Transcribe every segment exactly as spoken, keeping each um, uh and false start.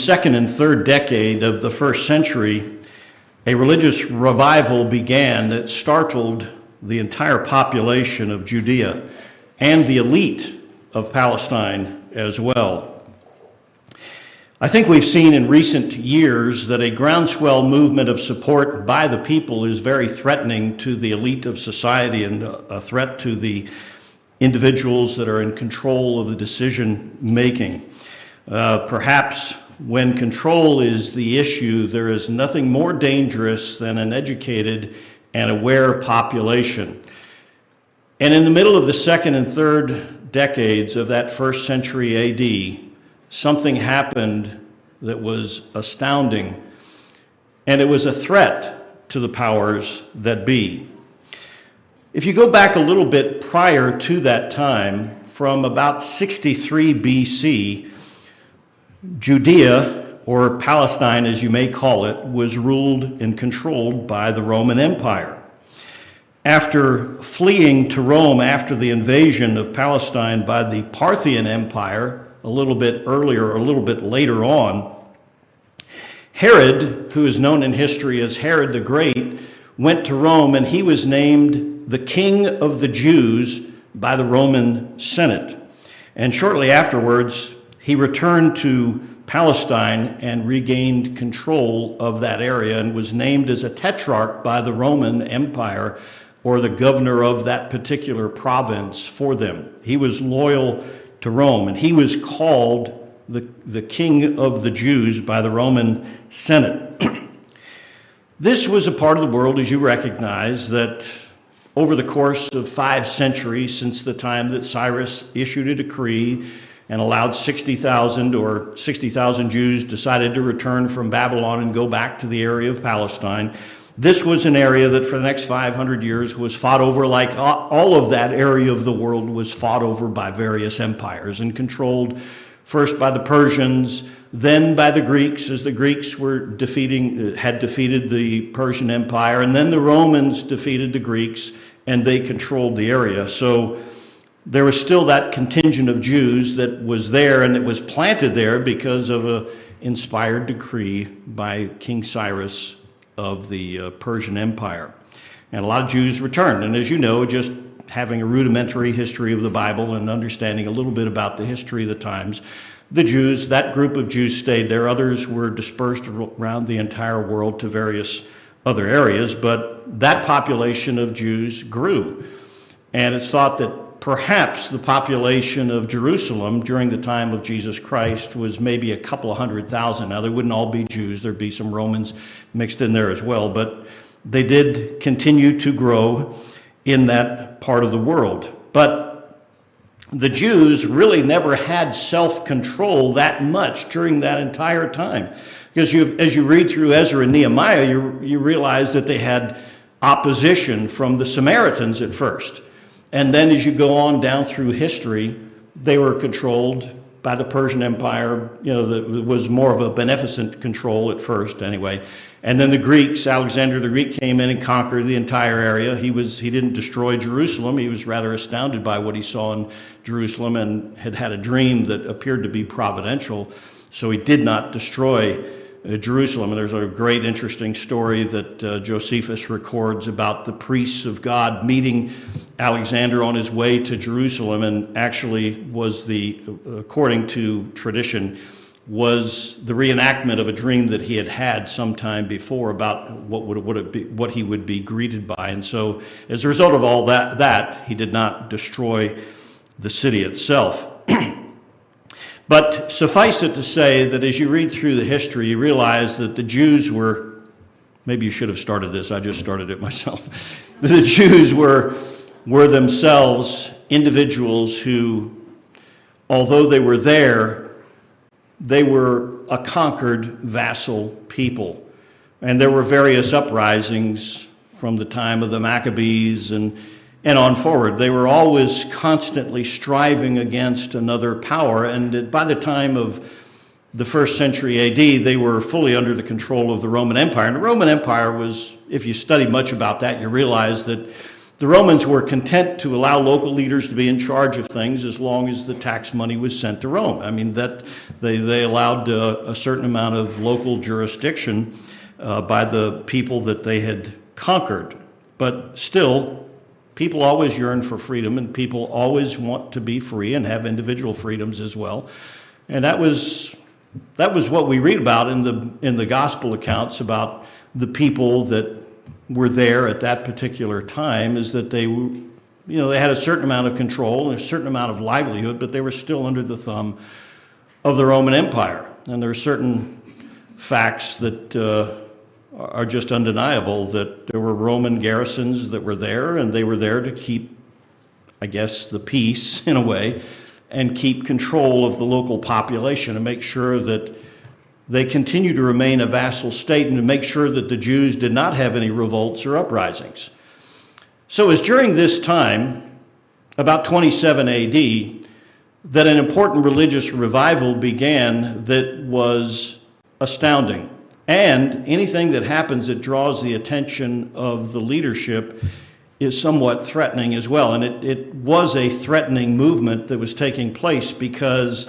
second and third decade of the first century, a religious revival began that startled the entire population of Judea and the elite of Palestine as well. I think we've seen in recent years that a groundswell movement of support by the people is very threatening to the elite of society and a threat to the individuals that are in control of the decision making. Uh, perhaps when control is the issue, there is nothing more dangerous than an educated and aware population. And in the middle of the second and third decades of that first century A D, something happened that was astounding, and it was a threat to the powers that be. If you go back a little bit prior to that time, from about sixty-three B C, Judea, or Palestine as you may call it, was ruled and controlled by the Roman Empire. After fleeing to Rome after the invasion of Palestine by the Parthian Empire a little bit earlier or a little bit later on, Herod, who is known in history as Herod the Great, went to Rome, and he was named the King of the Jews by the Roman Senate. And shortly afterwards, he returned to Palestine and regained control of that area and was named as a tetrarch by the Roman Empire, or the governor of that particular province for them. He was loyal to Rome, and he was called the, the King of the Jews by the Roman Senate. This was a part of the world, as you recognize, that over the course of five centuries since the time that Cyrus issued a decree and allowed sixty thousand or sixty thousand Jews decided to return from Babylon and go back to the area of Palestine, this was an area that for the next five hundred years was fought over, like all of that area of the world was fought over by various empires and controlled first by the Persians, then by the Greeks, as the Greeks were defeating, had defeated the Persian Empire, and then the Romans defeated the Greeks, and they controlled the area. So there was still that contingent of Jews that was there, and it was planted there because of an inspired decree by King Cyrus of the uh, Persian Empire. And a lot of Jews returned. And as you know, just having a rudimentary history of the Bible and understanding a little bit about the history of the times, the Jews, that group of Jews stayed there. Others were dispersed around the entire world to various other areas, but that population of Jews grew. And it's thought that perhaps the population of Jerusalem during the time of Jesus Christ was maybe a couple of hundred thousand. Now, they wouldn't all be Jews. There'd be some Romans mixed in there as well, but they did continue to grow in that part of the world. But the Jews really never had self-control that much during that entire time. Because you, as you read through Ezra and Nehemiah, you, you realize that they had opposition from the Samaritans at first. And then as you go on down through history, they were controlled by the Persian Empire. You know, it was more of a beneficent control at first anyway. And then the Greeks, Alexander the Greek came in and conquered the entire area. He was he didn't destroy Jerusalem. He was rather astounded by what he saw in Jerusalem and had had a dream that appeared to be providential. So he did not destroy uh, Jerusalem. And there's a great interesting story that uh, Josephus records about the priests of God meeting Alexander on his way to Jerusalem, and actually was the, according to tradition, was the reenactment of a dream that he had had some time before about what would, would it be, what he would be greeted by. And so as a result of all that, that he did not destroy the city itself. But suffice it to say that as you read through the history, you realize that the Jews were, maybe you should have started this, I just started it myself. The Jews were, were themselves individuals who, although they were there, they were a conquered vassal people. And there were various uprisings from the time of the Maccabees and, and on forward. They were always constantly striving against another power. And by the time of the first century A D, they were fully under the control of the Roman Empire. And the Roman Empire was, if you study much about that, you realize that The Romans were content to allow local leaders to be in charge of things as long as the tax money was sent to Rome. I mean, that they, they allowed uh, a certain amount of local jurisdiction uh, by the people that they had conquered. But still, people always yearn for freedom, and people always want to be free and have individual freedoms as well. And that was that was what we read about in the in the gospel accounts about the people that were there at that particular time, is that they, you know, they had a certain amount of control and a certain amount of livelihood, but they were still under the thumb of the Roman Empire. And there are certain facts that uh, are just undeniable, that there were Roman garrisons that were there, and they were there to keep, I guess, the peace in a way, and keep control of the local population and make sure that they continue to remain a vassal state, and to make sure that the Jews did not have any revolts or uprisings. So it was during this time, about twenty-seven A D, that an important religious revival began that was astounding. And anything that happens that draws the attention of the leadership is somewhat threatening as well. And it, it was a threatening movement that was taking place because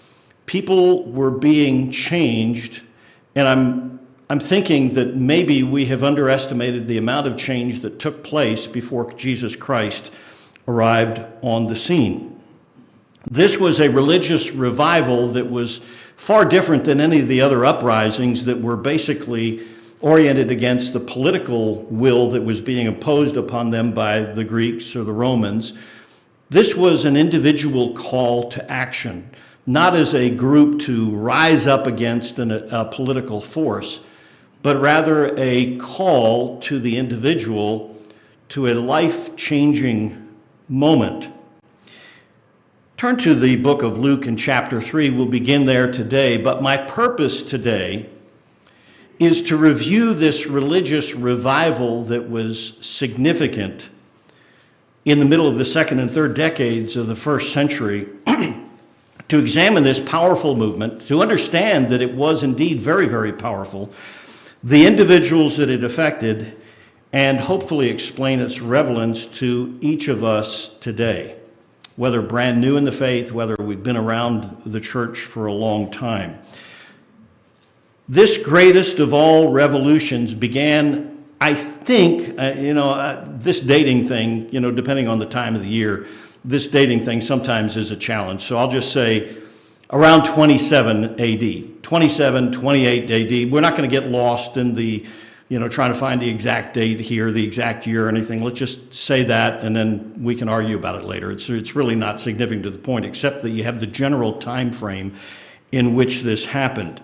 people were being changed, and I'm I'm thinking that maybe we have underestimated the amount of change that took place before Jesus Christ arrived on the scene. This was a religious revival that was far different than any of the other uprisings that were basically oriented against the political will that was being imposed upon them by the Greeks or the Romans. This was an individual call to action, not as a group to rise up against an, a political force, but rather a call to the individual to a life-changing moment. Turn to the book of Luke in chapter three. We'll begin there today, but my purpose today is to review this religious revival that was significant in the middle of the second and third decades of the first century, to examine this powerful movement, to understand that it was indeed very, very powerful, the individuals that it affected, and hopefully explain its relevance to each of us today, whether brand new in the faith, whether we've been around the church for a long time. This greatest of all revolutions began, I think, uh, you know, uh, this dating thing, you know, depending on the time of the year, this dating thing sometimes is a challenge. So I'll just say around twenty-seven A D, twenty-seven, twenty-eight A D. We're not going to get lost in the, you know, trying to find the exact date here, the exact year or anything. Let's just say that, and then we can argue about it later. It's, it's really not significant to the point, except that you have the general time frame in which this happened.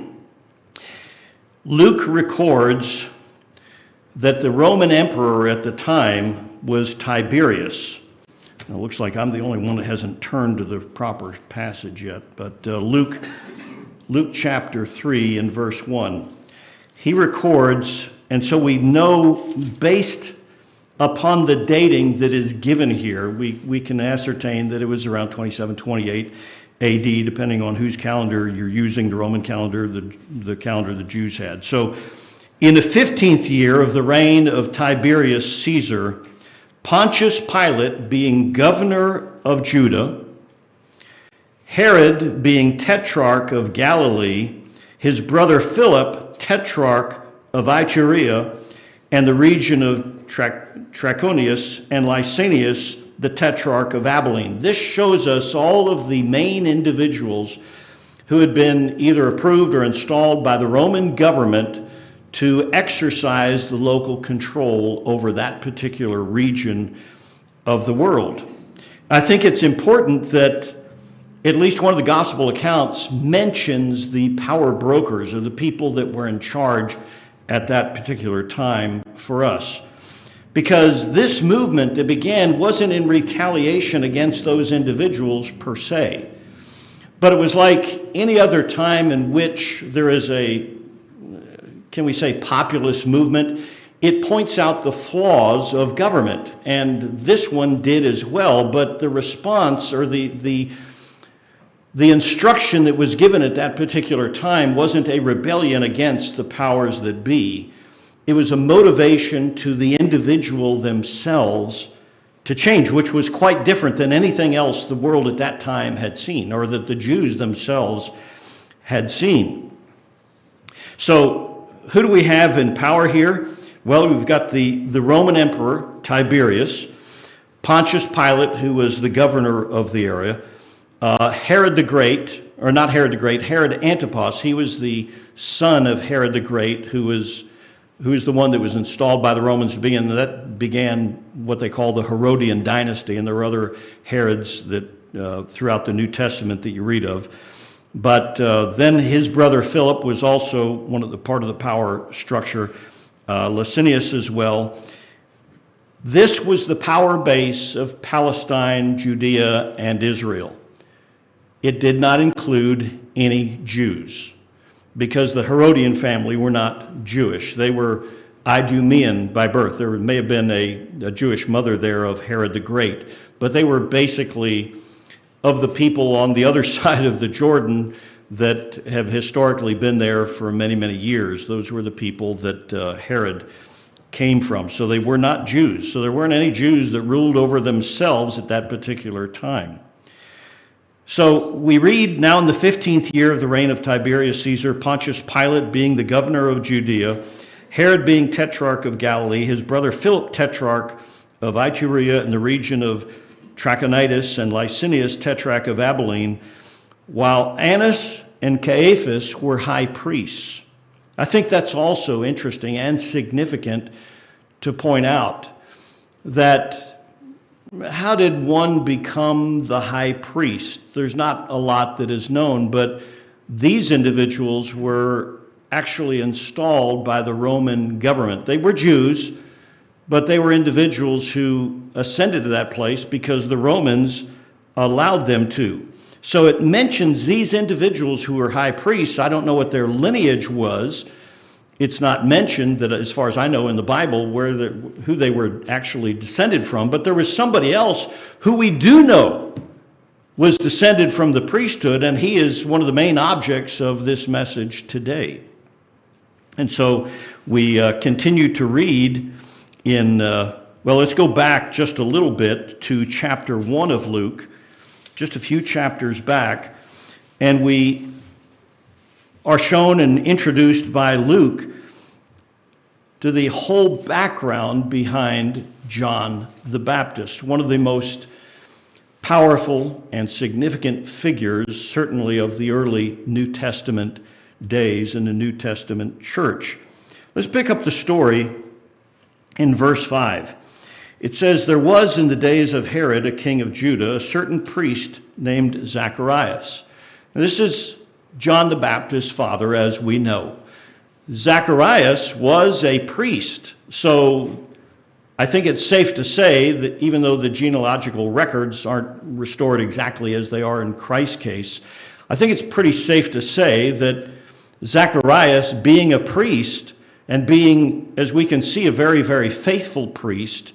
Luke records that the Roman emperor at the time was Tiberius. Now, it looks like I'm the only one that hasn't turned to the proper passage yet, but uh, Luke, Luke chapter three and verse one. He records, and so we know, based upon the dating that is given here, we, we can ascertain that it was around twenty-seven, twenty-eight A D, depending on whose calendar you're using, the Roman calendar, the, the calendar the Jews had. So in the fifteenth year of the reign of Tiberius Caesar, Pontius Pilate being governor of Judah, Herod being tetrarch of Galilee, his brother Philip tetrarch of Iturea, and the region of Trachonius, and Lysanias the tetrarch of Abilene. This shows us all of the main individuals who had been either approved or installed by the Roman government to exercise the local control over that particular region of the world. I think it's important that at least one of the gospel accounts mentions the power brokers, or the people that were in charge at that particular time for us. Because this movement that began wasn't in retaliation against those individuals per se, but it was like any other time in which there is a, can we say, populist movement. It points out the flaws of government, and this one did as well, but the response, or the the the instruction that was given at that particular time, wasn't a rebellion against the powers that be. it was a motivation to the individual themselves to change, which was quite different than anything else the world at that time had seen, or that the Jews themselves had seen. So who do we have in power here? Well, we've got the, the Roman Emperor, Tiberius, Pontius Pilate, who was the governor of the area, uh, Herod the Great, or not Herod the Great, Herod Antipas. He was the son of Herod the Great, who was who was the one that was installed by the Romans to begin. That began what they call the Herodian dynasty, and there were other Herods that uh, throughout the New Testament that you read of. But uh, then his brother Philip was also one of the part of the power structure, uh, Licinius as well. This was the power base of Palestine, Judea, and Israel. It did not include any Jews, because the Herodian family were not Jewish. They were Idumean by birth. There may have been a, a Jewish mother there of Herod the Great, but they were basically of the people on the other side of the Jordan that have historically been there for many, many years. Those were the people that uh, Herod came from. So they were not Jews. So there weren't any Jews that ruled over themselves at that particular time. So we read now in the fifteenth year of the reign of Tiberius Caesar, Pontius Pilate being the governor of Judea, Herod being tetrarch of Galilee, his brother Philip tetrarch of Iturea in the region of Trachonitis, and Licinius tetrarch of Abilene, while Annas and Caiaphas were high priests. I think that's also interesting and significant to point out that how did one become the high priest? There's not a lot that is known, but these individuals were actually installed by the Roman government. They were Jews, but they were individuals who ascended to that place because the Romans allowed them to. So it mentions these individuals who were high priests. I don't know what their lineage was. It's not mentioned, that, as far as I know in the Bible, where the, who they were actually descended from, but there was somebody else who we do know was descended from the priesthood, and he is one of the main objects of this message today. And so we uh, continue to read in, uh, well, let's go back just a little bit to chapter one of Luke, just a few chapters back, and we are shown and introduced by Luke to the whole background behind John the Baptist, one of the most powerful and significant figures, certainly of the early New Testament days in the New Testament church. Let's pick up the story in verse five. It says, "There was in the days of Herod, a king of Judah, a certain priest named Zacharias." And this is John the Baptist's father, as we know. Zacharias was a priest, so I think it's safe to say that even though the genealogical records aren't restored exactly as they are in Christ's case, I think it's pretty safe to say that Zacharias, being a priest and being, as we can see, a very, very faithful priest,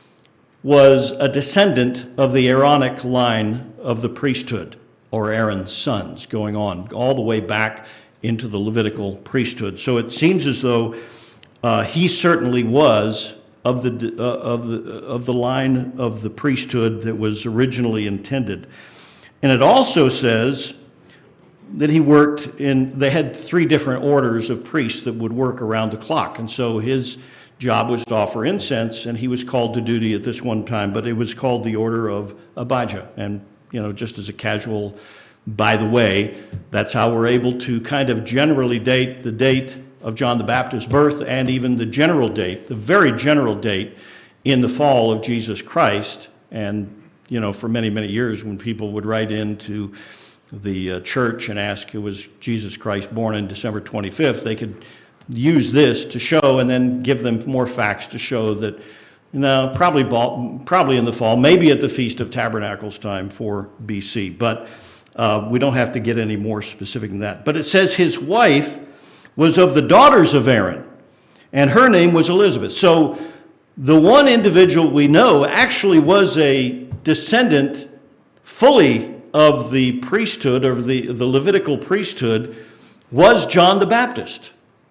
was a descendant of the Aaronic line of the priesthood, or Aaron's sons, going on all the way back into the Levitical priesthood. So it seems as though uh, he certainly was of the uh, of the of the line of the priesthood that was originally intended. And it also says that he worked in, they had three different orders of priests that would work around the clock. And so his job was to offer incense, and he was called to duty at this one time, but it was called the Order of Abijah. And you know, just as a casual, by the way, that's how we're able to kind of generally date the date of John the Baptist's birth, and even the general date, the very general date in the fall of Jesus Christ. And, you know, for many, many years when people would write into the uh, church and ask, was Jesus Christ born on December twenty-fifth, they could use this to show, and then give them more facts to show that, no, probably probably in the fall, maybe at the Feast of Tabernacles time, four B C. But uh, we don't have to get any more specific than that. But it says his wife was of the daughters of Aaron, and her name was Elizabeth. So the one individual we know actually was a descendant fully of the priesthood, of the, the Levitical priesthood, was John the Baptist.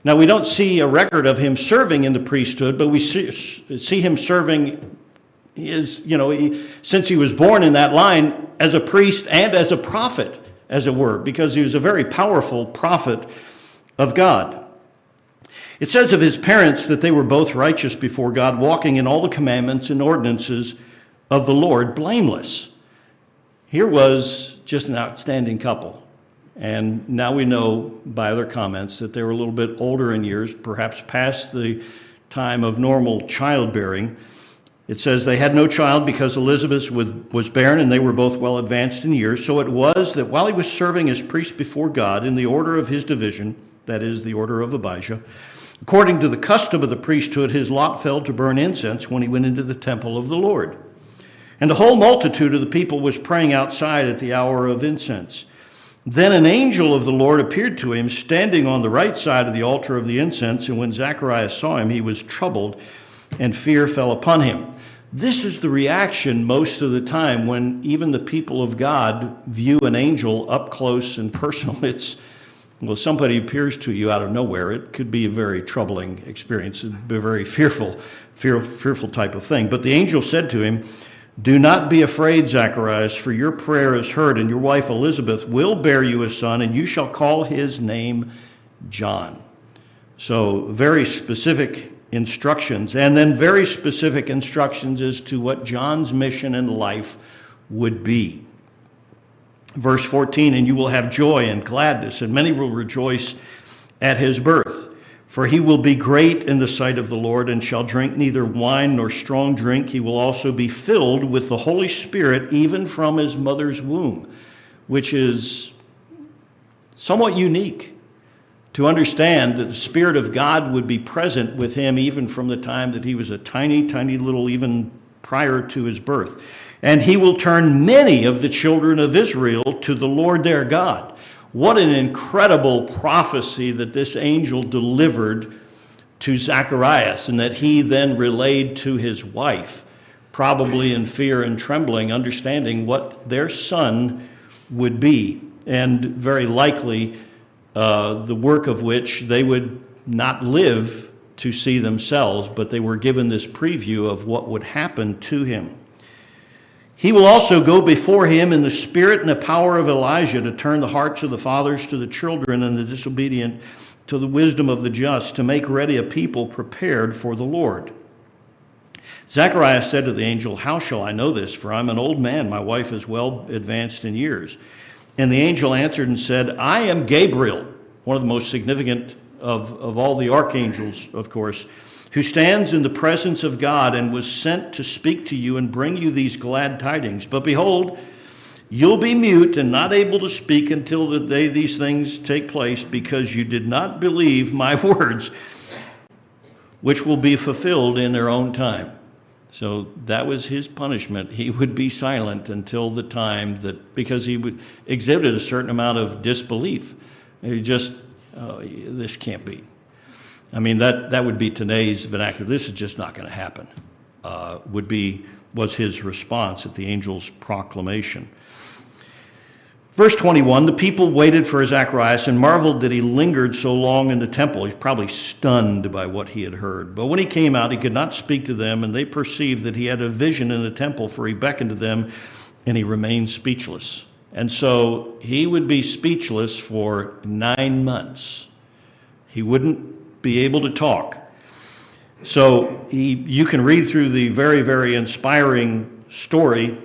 Now, we don't see a record of him serving in the priesthood, but we see, see him serving his, you know, he, since he was born in that line, as a priest and as a prophet, as it were, because he was a very powerful prophet of God. It says of his parents that they were both righteous before God, walking in all the commandments and ordinances of the Lord, blameless. Here was just an outstanding couple. And now we know by other comments that they were a little bit older in years, perhaps past the time of normal childbearing. It says they had no child because Elizabeth was barren and they were both well advanced in years. So it was that while he was serving as priest before God in the order of his division, that is the order of Abijah, according to the custom of the priesthood, his lot fell to burn incense when he went into the temple of the Lord. And the whole multitude of the people was praying outside at the hour of incense. Then an angel of the Lord appeared to him, standing on the right side of the altar of the incense, and when Zacharias saw him, he was troubled, and fear fell upon him. This is the reaction most of the time when even the people of God view an angel up close and personal. It's, well, somebody appears to you out of nowhere. It could be a very troubling experience. It would be a very fearful, fear, fearful type of thing. But the angel said to him, "Do not be afraid, Zacharias, for your prayer is heard, and your wife Elizabeth will bear you a son, and you shall call his name John." So very specific instructions, and then very specific instructions as to what John's mission in life would be. Verse fourteen, "And you will have joy and gladness, and many will rejoice at his birth. For he will be great in the sight of the Lord, and shall drink neither wine nor strong drink. He will also be filled with the Holy Spirit, even from his mother's womb," which is somewhat unique, to understand that the Spirit of God would be present with him even from the time that he was a tiny, tiny little, even prior to his birth. "And he will turn many of the children of Israel to the Lord their God." What an incredible prophecy that this angel delivered to Zacharias, and that he then relayed to his wife, probably in fear and trembling, understanding what their son would be, and very likely uh, the work of which they would not live to see themselves, but they were given this preview of what would happen to him. "He will also go before him in the spirit and the power of Elijah, to turn the hearts of the fathers to the children and the disobedient to the wisdom of the just, to make ready a people prepared for the Lord." Zacharias said to the angel, "How shall I know this? For I'm an old man. My wife is well advanced in years." And the angel answered and said, "I am Gabriel," one of the most significant of, of all the archangels, of course, "who stands in the presence of God, and was sent to speak to you and bring you these glad tidings. But behold, you'll be mute and not able to speak until the day these things take place, because you did not believe my words, which will be fulfilled in their own time." So that was his punishment. He would be silent until the time that, because he would exhibited a certain amount of disbelief. He just, oh, this can't be. I mean, that, that would be today's vernacular. This is just not going to happen, uh, would be, was his response at the angel's proclamation. Verse twenty-one, "The people waited for Zacharias and marveled that he lingered so long in the temple." He's probably stunned by what he had heard. "But when he came out, he could not speak to them, and they perceived that he had a vision in the temple, for he beckoned to them, and he remained speechless." And so he would be speechless for nine months. He wouldn't be able to talk. So he, you can read through the very, very inspiring story,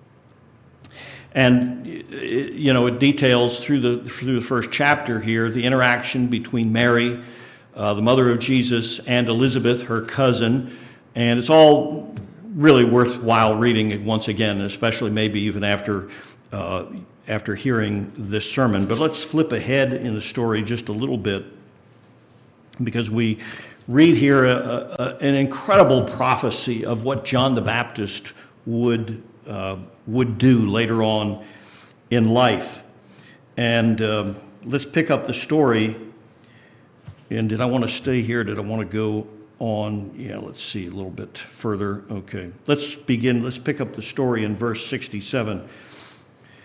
and you know it details through the through the first chapter here the interaction between Mary, uh, the mother of Jesus, and Elizabeth, her cousin, and it's all really worthwhile reading it once again, especially maybe even after uh, after hearing this sermon. But let's flip ahead in the story just a little bit, because we read here a, a, an incredible prophecy of what John the Baptist would uh, would do later on in life. And uh, let's pick up the story. And did I want to stay here? Did I want to go on? Yeah, let's see a little bit further. Okay, let's begin. Let's pick up the story in verse sixty-seven.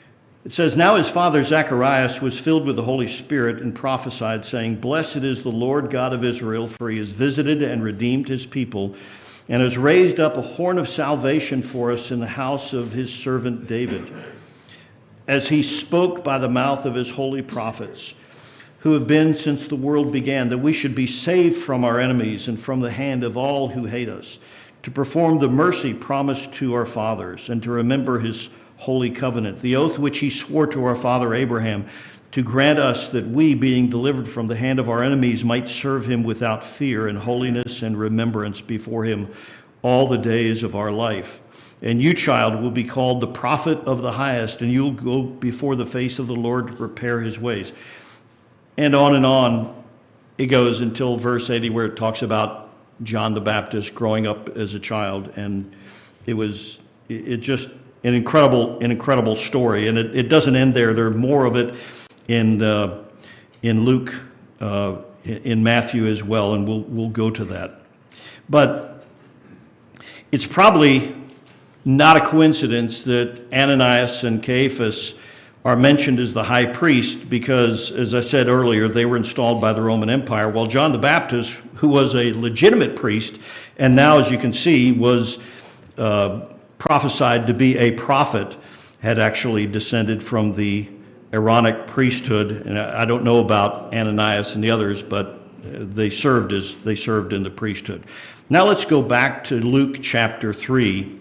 It says, "Now his father Zacharias was filled with the Holy Spirit and prophesied, saying, Blessed is the Lord God of Israel, for he has visited and redeemed his people, and has raised up a horn of salvation for us in the house of his servant David, as he spoke by the mouth of his holy prophets, who have been since the world began, that we should be saved from our enemies and from the hand of all who hate us, to perform the mercy promised to our fathers, and to remember his holy covenant, the oath which he swore to our father Abraham, to grant us that we, being delivered from the hand of our enemies, might serve him without fear in holiness and remembrance before him all the days of our life. And you, child, will be called the prophet of the highest, and you'll go before the face of the Lord to prepare his ways." And on and on it goes until verse eighty, where it talks about John the Baptist growing up as a child. And it was it just an incredible, an incredible story. And it, it doesn't end there. There's more of it in uh, in Luke, uh, in Matthew as well, and we'll we'll go to that. But it's probably not a coincidence that Ananias and Caiaphas are mentioned as the high priest, because, as I said earlier, they were installed by the Roman Empire, while John the Baptist, who was a legitimate priest, and now, as you can see, was uh, prophesied to be a prophet, had actually descended from the Aaronic priesthood. And I don't know about Ananias and the others, but they served as they served in the priesthood. Now let's go back to Luke chapter three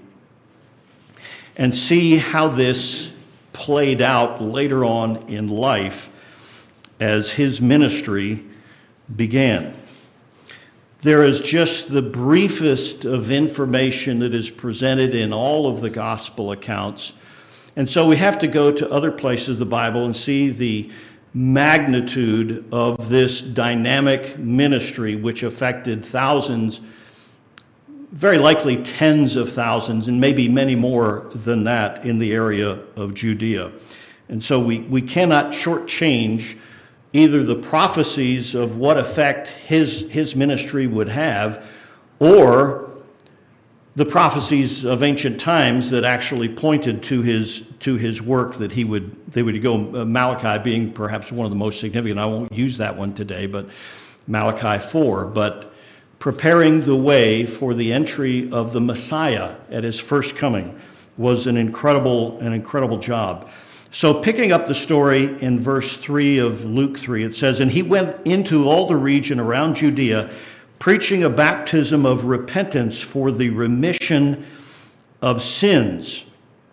and see how this played out later on in life as his ministry began. There is just the briefest of information that is presented in all of the gospel accounts. And so we have to go to other places of the Bible and see the magnitude of this dynamic ministry, which affected thousands, very likely tens of thousands, and maybe many more than that in the area of Judea. And so we, we cannot shortchange either the prophecies of what effect his, his ministry would have, or the prophecies of ancient times that actually pointed to his to his work, that he would they would go, uh, Malachi being perhaps one of the most significant. I won't use that one today, but Malachi four, but preparing the way for the entry of the Messiah at his first coming was an incredible, an incredible job. So picking up the story in verse three of Luke three, it says, "And he went into all the region around Judea, preaching a baptism of repentance for the remission of sins."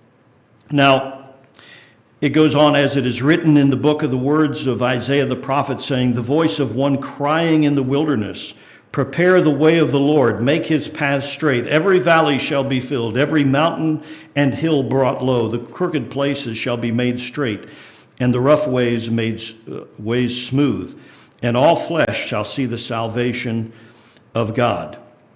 Now, it goes on, "As it is written in the book of the words of Isaiah the prophet, saying, the voice of one crying in the wilderness, prepare the way of the Lord, make his path straight. Every valley shall be filled, every mountain and hill brought low. The crooked places shall be made straight, and the rough ways made uh, ways smooth. And all flesh shall see the salvation of God."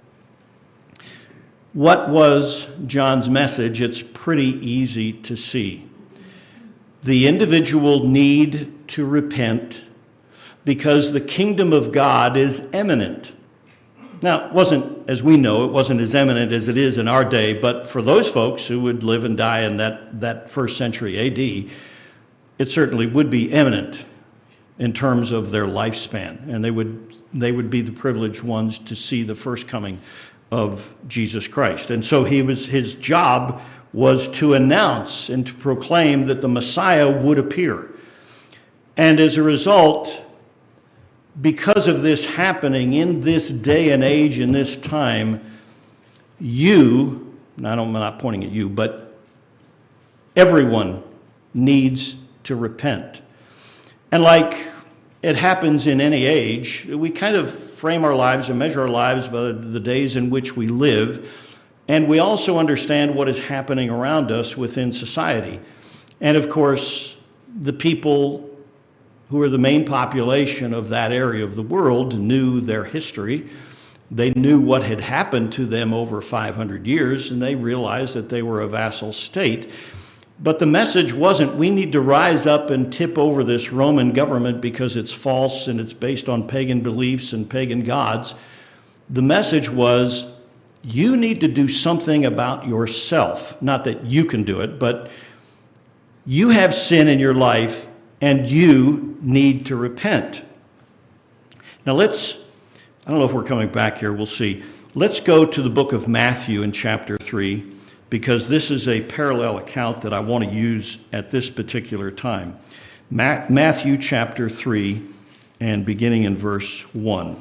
What was John's message? It's pretty easy to see. The individual need to repent because the kingdom of God is imminent. Now, it wasn't, as we know, it wasn't as eminent as it is in our day, but for those folks who would live and die in that, that first century A D, it certainly would be imminent in terms of their lifespan, and they would they would be the privileged ones to see the first coming of Jesus Christ. And so he was his job was to announce and to proclaim that the Messiah would appear. And as a result, because of this happening in this day and age, in this time, you, and I don't, I'm not pointing at you, but everyone needs to repent. And like it happens in any age, we kind of frame our lives and measure our lives by the days in which we live, and we also understand what is happening around us within society. And of course, the people who are the main population of that area of the world knew their history. They knew what had happened to them over five hundred years, and they realized that they were a vassal state. But the message wasn't, we need to rise up and tip over this Roman government because it's false and it's based on pagan beliefs and pagan gods. The message was, you need to do something about yourself. Not that you can do it, but You have sin in your life, and you need to repent. Now let's, I don't know if we're coming back here, we'll see. Let's go to the book of Matthew in chapter three, because this is a parallel account that I want to use at this particular time. Ma- Matthew chapter three, and beginning in verse one.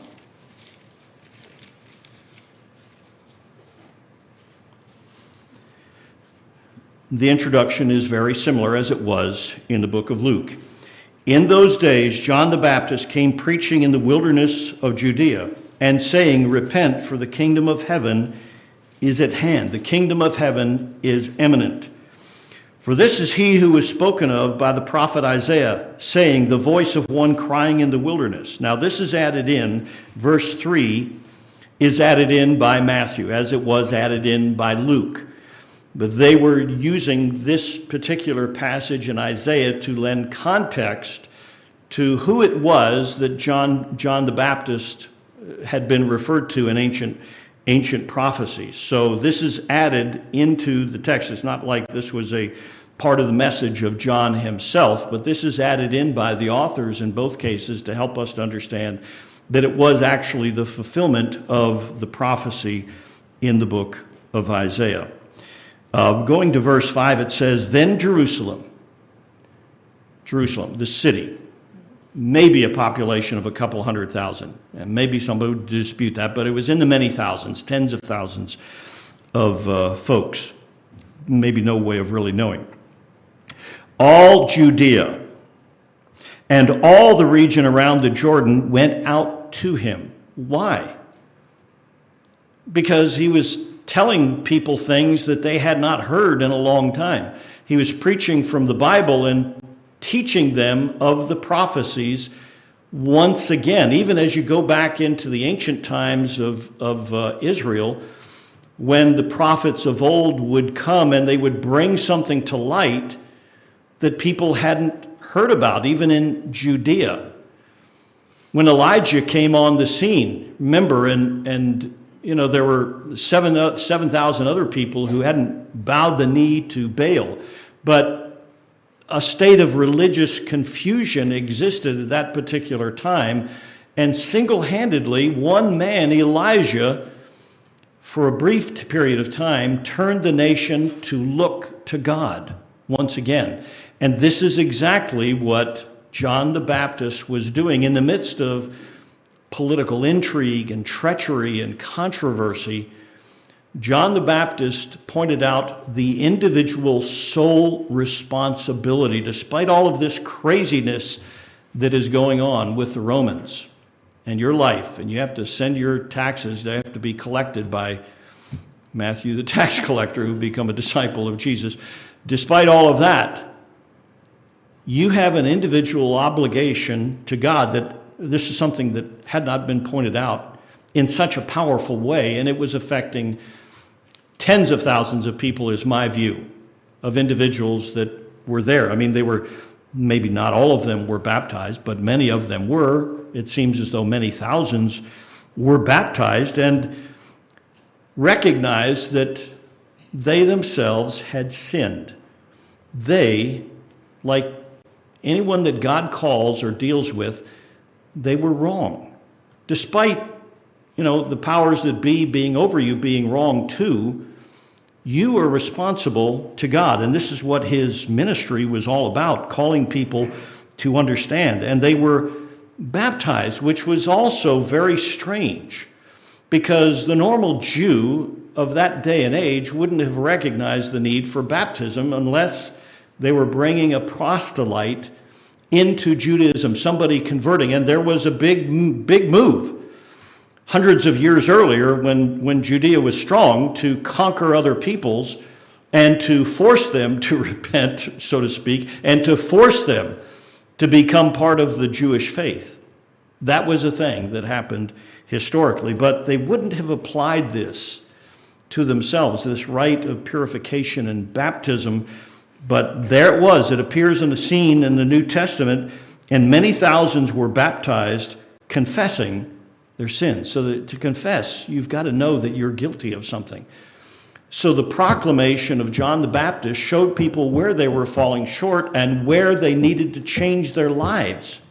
The introduction is very similar as it was in the book of Luke. In those days, John the Baptist came preaching in the wilderness of Judea and saying, "Repent, for the kingdom of heaven is at hand." The kingdom of heaven is imminent. "For this is he who was spoken of by the prophet Isaiah, saying, the voice of one crying in the wilderness." Now this is added in, verse three is added in by Matthew, as it was added in by Luke. But they were using this particular passage in Isaiah to lend context to who it was that John, John the Baptist had been referred to in ancient, ancient prophecies. So this is added into the text. It's not like this was a part of the message of John himself, but this is added in by the authors in both cases to help us to understand that it was actually the fulfillment of the prophecy in the book of Isaiah. Uh, going to verse five, it says, "Then Jerusalem," Jerusalem, the city, maybe a population of a couple hundred thousand, and maybe somebody would dispute that, but it was in the many thousands, tens of thousands of uh, folks. Maybe no way of really knowing. "All Judea and all the region around the Jordan went out to him." Why? Because he was telling people things that they had not heard in a long time. He was preaching from the Bible and teaching them of the prophecies once again. Even as you go back into the ancient times of, of uh, Israel, when the prophets of old would come and they would bring something to light that people hadn't heard about, even in Judea. When Elijah came on the scene, remember, and and you know, there were seven uh, seven thousand other people who hadn't bowed the knee to Baal, but a state of religious confusion existed at that particular time, and single-handedly, one man, Elijah, for a brief period of time, turned the nation to look to God once again. And this is exactly what John the Baptist was doing in the midst of political intrigue and treachery and controversy. John the Baptist pointed out the individual sole responsibility, despite all of this craziness that is going on with the Romans and your life. And you have to send your taxes, they have to be collected by Matthew the tax collector, who become a disciple of Jesus. Despite all of that, you have an individual obligation to God. That this is something that had not been pointed out in such a powerful way, and it was affecting tens of thousands of people, is my view, of individuals that were there. I mean, they were, maybe not all of them were baptized, but many of them were. It seems as though many thousands were baptized and recognized that they themselves had sinned. They, like anyone that God calls or deals with, they were wrong. Despite, you know, the powers that be being over you being wrong too, you are responsible to God. And this is what his ministry was all about, calling people to understand. And they were baptized, which was also very strange, because the normal Jew of that day and age wouldn't have recognized the need for baptism unless they were bringing a proselyte into Judaism, somebody converting. And there was a big, big move hundreds of years earlier when, when Judea was strong to conquer other peoples and to force them to repent, so to speak, and to force them to become part of the Jewish faith. That was a thing that happened historically, but they wouldn't have applied this to themselves, this rite of purification and baptism. But there it was. It appears in the scene in the New Testament, and many thousands were baptized confessing their sins. So that to confess, you've got to know that you're guilty of something. So the proclamation of John the Baptist showed people where they were falling short and where they needed to change their lives.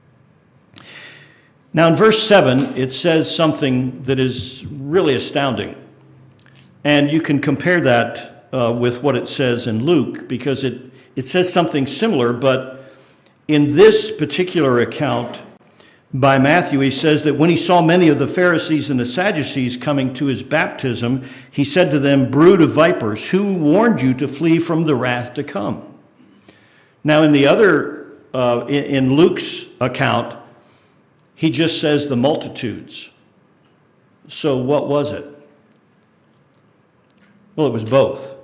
Now in verse seven, it says something that is really astounding. And you can compare that uh, with what it says in Luke, because it, it says something similar, but in this particular account by Matthew, he says that when he saw many of the Pharisees and the Sadducees coming to his baptism, he said to them, "Brood of vipers, who warned you to flee from the wrath to come?" Now in the other, uh, in, in Luke's account, he just says the multitudes. So what was it? Well, it was both.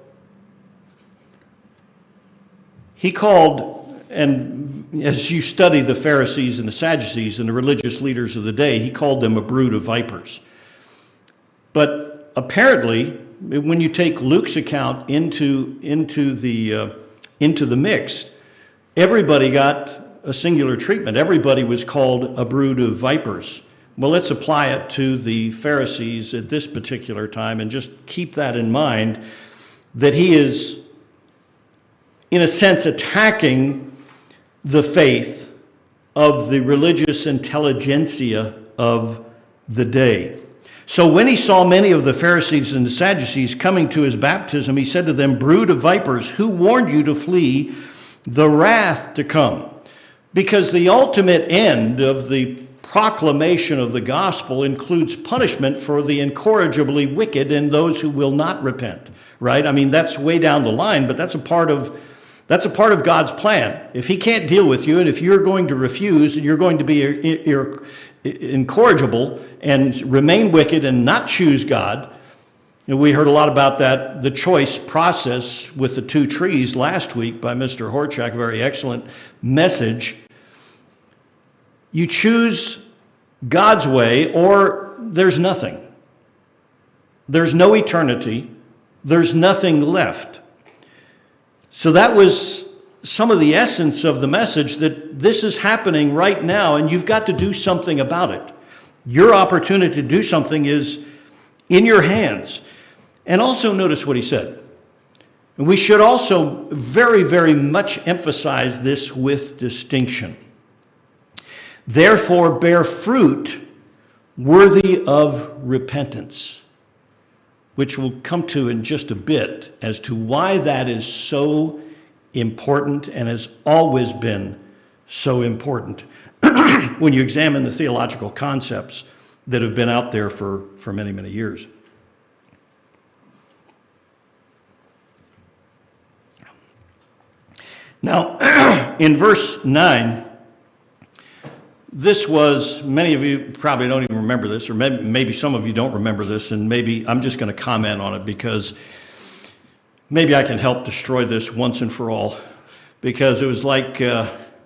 He called, and as you study the Pharisees and the Sadducees and the religious leaders of the day, he called them a brood of vipers. But apparently, when you take Luke's account into, into, the, uh, into the mix, everybody got a singular treatment. Everybody was called a brood of vipers. Well, let's apply it to the Pharisees at this particular time and just keep that in mind, that he is, in a sense, attacking the faith of the religious intelligentsia of the day. So when he saw many of the Pharisees and the Sadducees coming to his baptism, he said to them, "Brood of vipers, who warned you to flee the wrath to come?" Because the ultimate end of the proclamation of the gospel includes punishment for the incorrigibly wicked and those who will not repent, right? I mean, that's way down the line, but that's a part of That's a part of God's plan. If he can't deal with you, and if you're going to refuse, and you're going to be incorrigible and remain wicked and not choose God, and we heard a lot about that, the choice process with the two trees last week by Mister Horchak, very excellent message. You choose God's way or there's nothing. There's no eternity. There's nothing left. So that was some of the essence of the message, that this is happening right now and you've got to do something about it. Your opportunity to do something is in your hands. And also notice what he said. And we should also very, very much emphasize this with distinction. "Therefore bear fruit worthy of repentance," which we'll come to in just a bit as to why that is so important and has always been so important when you examine the theological concepts that have been out there for, for many, many years. Now, in verse nine, this was, many of you probably don't even remember this, or maybe, maybe some of you don't remember this, and maybe I'm just going to comment on it because maybe I can help destroy this once and for all. Because it was like uh,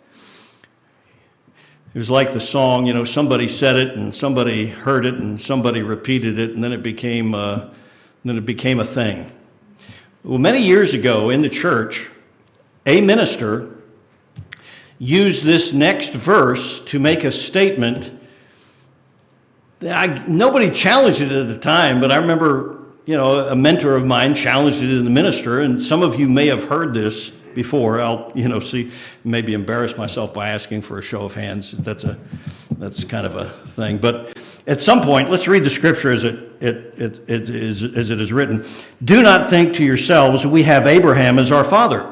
it was like the song, you know, somebody said it and somebody heard it and somebody repeated it, and then it became uh, then it became a thing. Well, many years ago in the church, a minister use this next verse to make a statement. I, nobody challenged it at the time, but I remember, you know, a mentor of mine challenged it in the minister, and some of you may have heard this before. I'll, you know, see, maybe embarrass myself by asking for a show of hands. That's a, that's kind of a thing. But at some point, let's read the scripture as it, it, it, it is, as it is written. "Do not think to yourselves, we have Abraham as our father.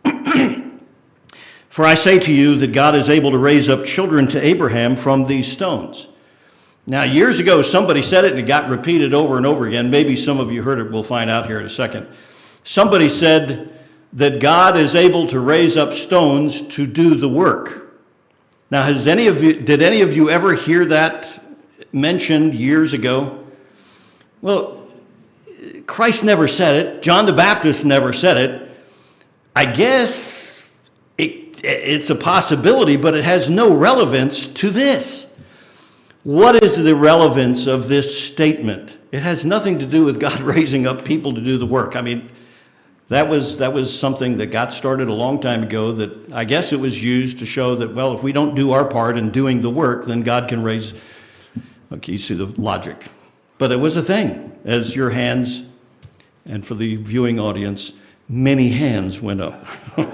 For I say to you that God is able to raise up children to Abraham from these stones." Now, years ago, somebody said it and it got repeated over and over again. Maybe some of you heard it. We'll find out here in a second. Somebody said that God is able to raise up stones to do the work. Now, has any of you, did any of you ever hear that mentioned years ago? Well, Christ never said it. John the Baptist never said it. I guess it's a possibility, but it has no relevance to this. What is the relevance of this statement? It has nothing to do with God raising up people to do the work. I mean, that was that was something that got started a long time ago, that I guess it was used to show that, well, if we don't do our part in doing the work, then God can raise... Okay, you see the logic. But it was a thing, as your hands And for the viewing audience, many hands went up.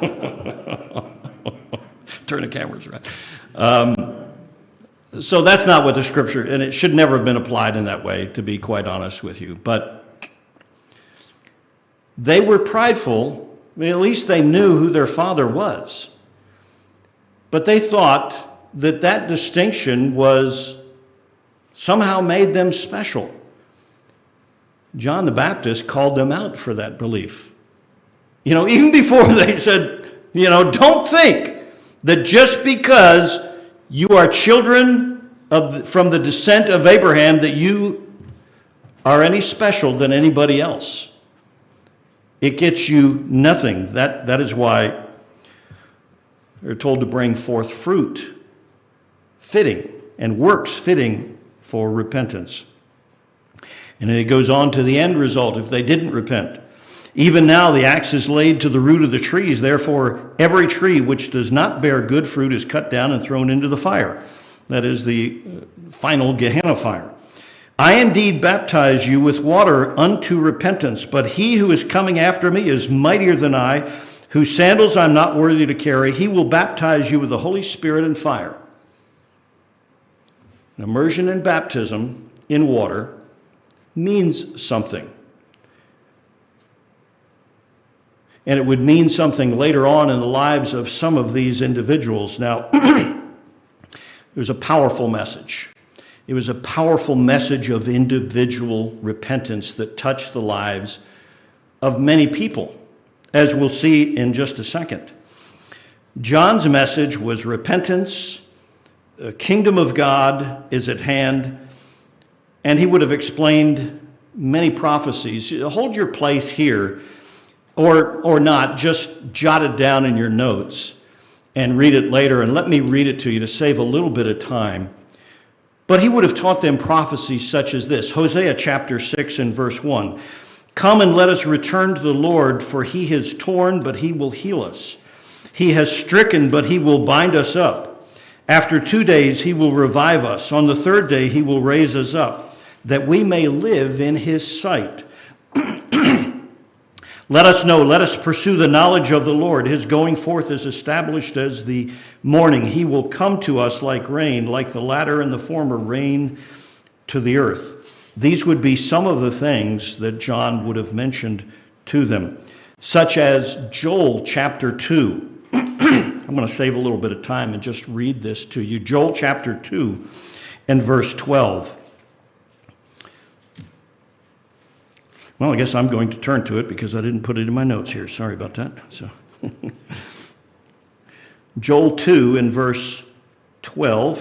Turn the cameras around. Um, so that's not what the scripture, and it should never have been applied in that way, to be quite honest with you. But they were prideful. I mean, at least they knew who their father was. But they thought that that distinction was somehow made them special. John the Baptist called them out for that belief. You know, even before they said, you know, don't think that just because you are children of the, from the descent of Abraham that you are any special than anybody else. It gets you nothing. That, that is why they're told to bring forth fruit fitting and works fitting for repentance. And it goes on to the end result if they didn't repent. Even now the axe is laid to the root of the trees. Therefore, every tree which does not bear good fruit is cut down and thrown into the fire. That is the final Gehenna fire. I indeed baptize you with water unto repentance, but he who is coming after me is mightier than I, whose sandals I'm not worthy to carry. He will baptize you with the Holy Spirit and fire. An immersion in baptism in water means something. And it would mean something later on in the lives of some of these individuals. Now, it was a powerful message. It was a powerful message of individual repentance that touched the lives of many people, as we'll see in just a second. John's message was repentance, the kingdom of God is at hand, and he would have explained many prophecies. Hold your place here. Or, or not, just jot it down in your notes and read it later. And let me read it to you to save a little bit of time. But he would have taught them prophecies such as this. Hosea chapter six and verse one. Come and let us return to the Lord, for he has torn, but he will heal us. He has stricken, but he will bind us up. After two days he will revive us. On the third day he will raise us up, that we may live in his sight. Let us know, let us pursue the knowledge of the Lord. His going forth is established as the morning. He will come to us like rain, like the latter and the former rain to the earth. These would be some of the things that John would have mentioned to them, such as Joel chapter two. I'm going to save a little bit of time and just read this to you. Joel chapter two and verse twelve. Well, I guess I'm going to turn to it because I didn't put it in my notes here. Sorry about that. So, Joel two and verse twelve.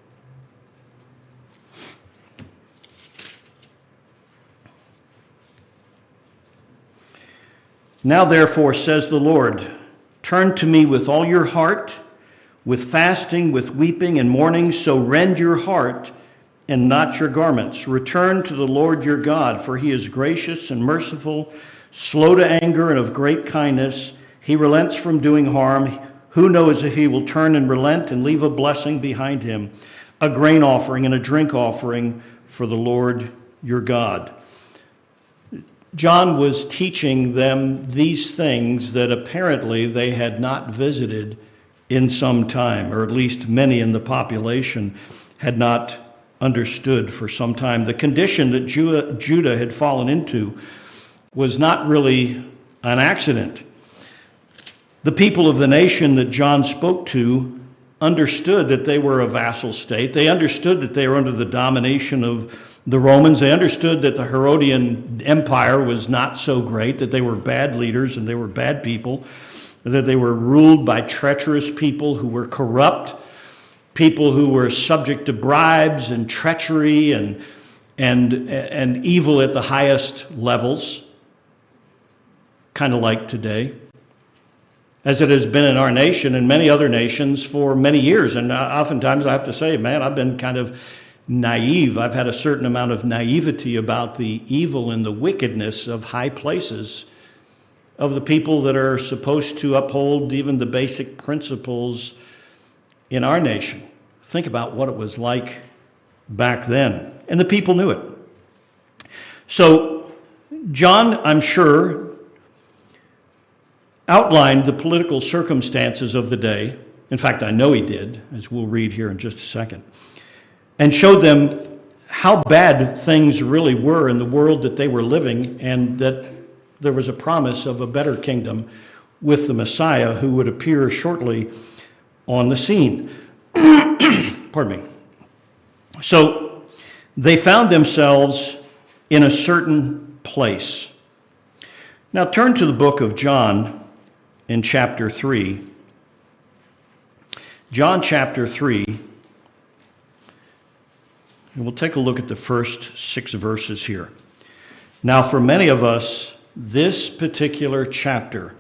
Now therefore, says the Lord, turn to me with all your heart, with fasting, with weeping and mourning, so rend your heart and not your garments. Return to the Lord your God, for he is gracious and merciful, slow to anger and of great kindness. He relents from doing harm. Who knows if he will turn and relent and leave a blessing behind him, a grain offering and a drink offering for the Lord your God. John was teaching them these things that apparently they had not visited in some time, or at least many in the population had not understood for some time. The condition that Judah had fallen into was not really an accident. The people of the nation that John spoke to understood that they were a vassal state. They understood that they were under the domination of the Romans. They understood that the Herodian Empire was not so great, that they were bad leaders and they were bad people, that they were ruled by treacherous people who were corrupt, people who were subject to bribes and treachery and, and, and evil at the highest levels, kind of like today, as it has been in our nation and many other nations for many years. And oftentimes I have to say, man, I've been kind of naive. I've had a certain amount of naivety about the evil and the wickedness of high places, of the people that are supposed to uphold even the basic principles in our nation. Think about what it was like back then. And the people knew it. So John, I'm sure, outlined the political circumstances of the day. In fact, I know he did, as we'll read here in just a second, and showed them how bad things really were in the world that they were living, and that there was a promise of a better kingdom with the Messiah who would appear shortly on the scene. Pardon me. So they found themselves in a certain place. Now turn to the book of John in chapter three. John chapter three. And we'll take a look at the first six verses here. Now, for many of us, this particular chapter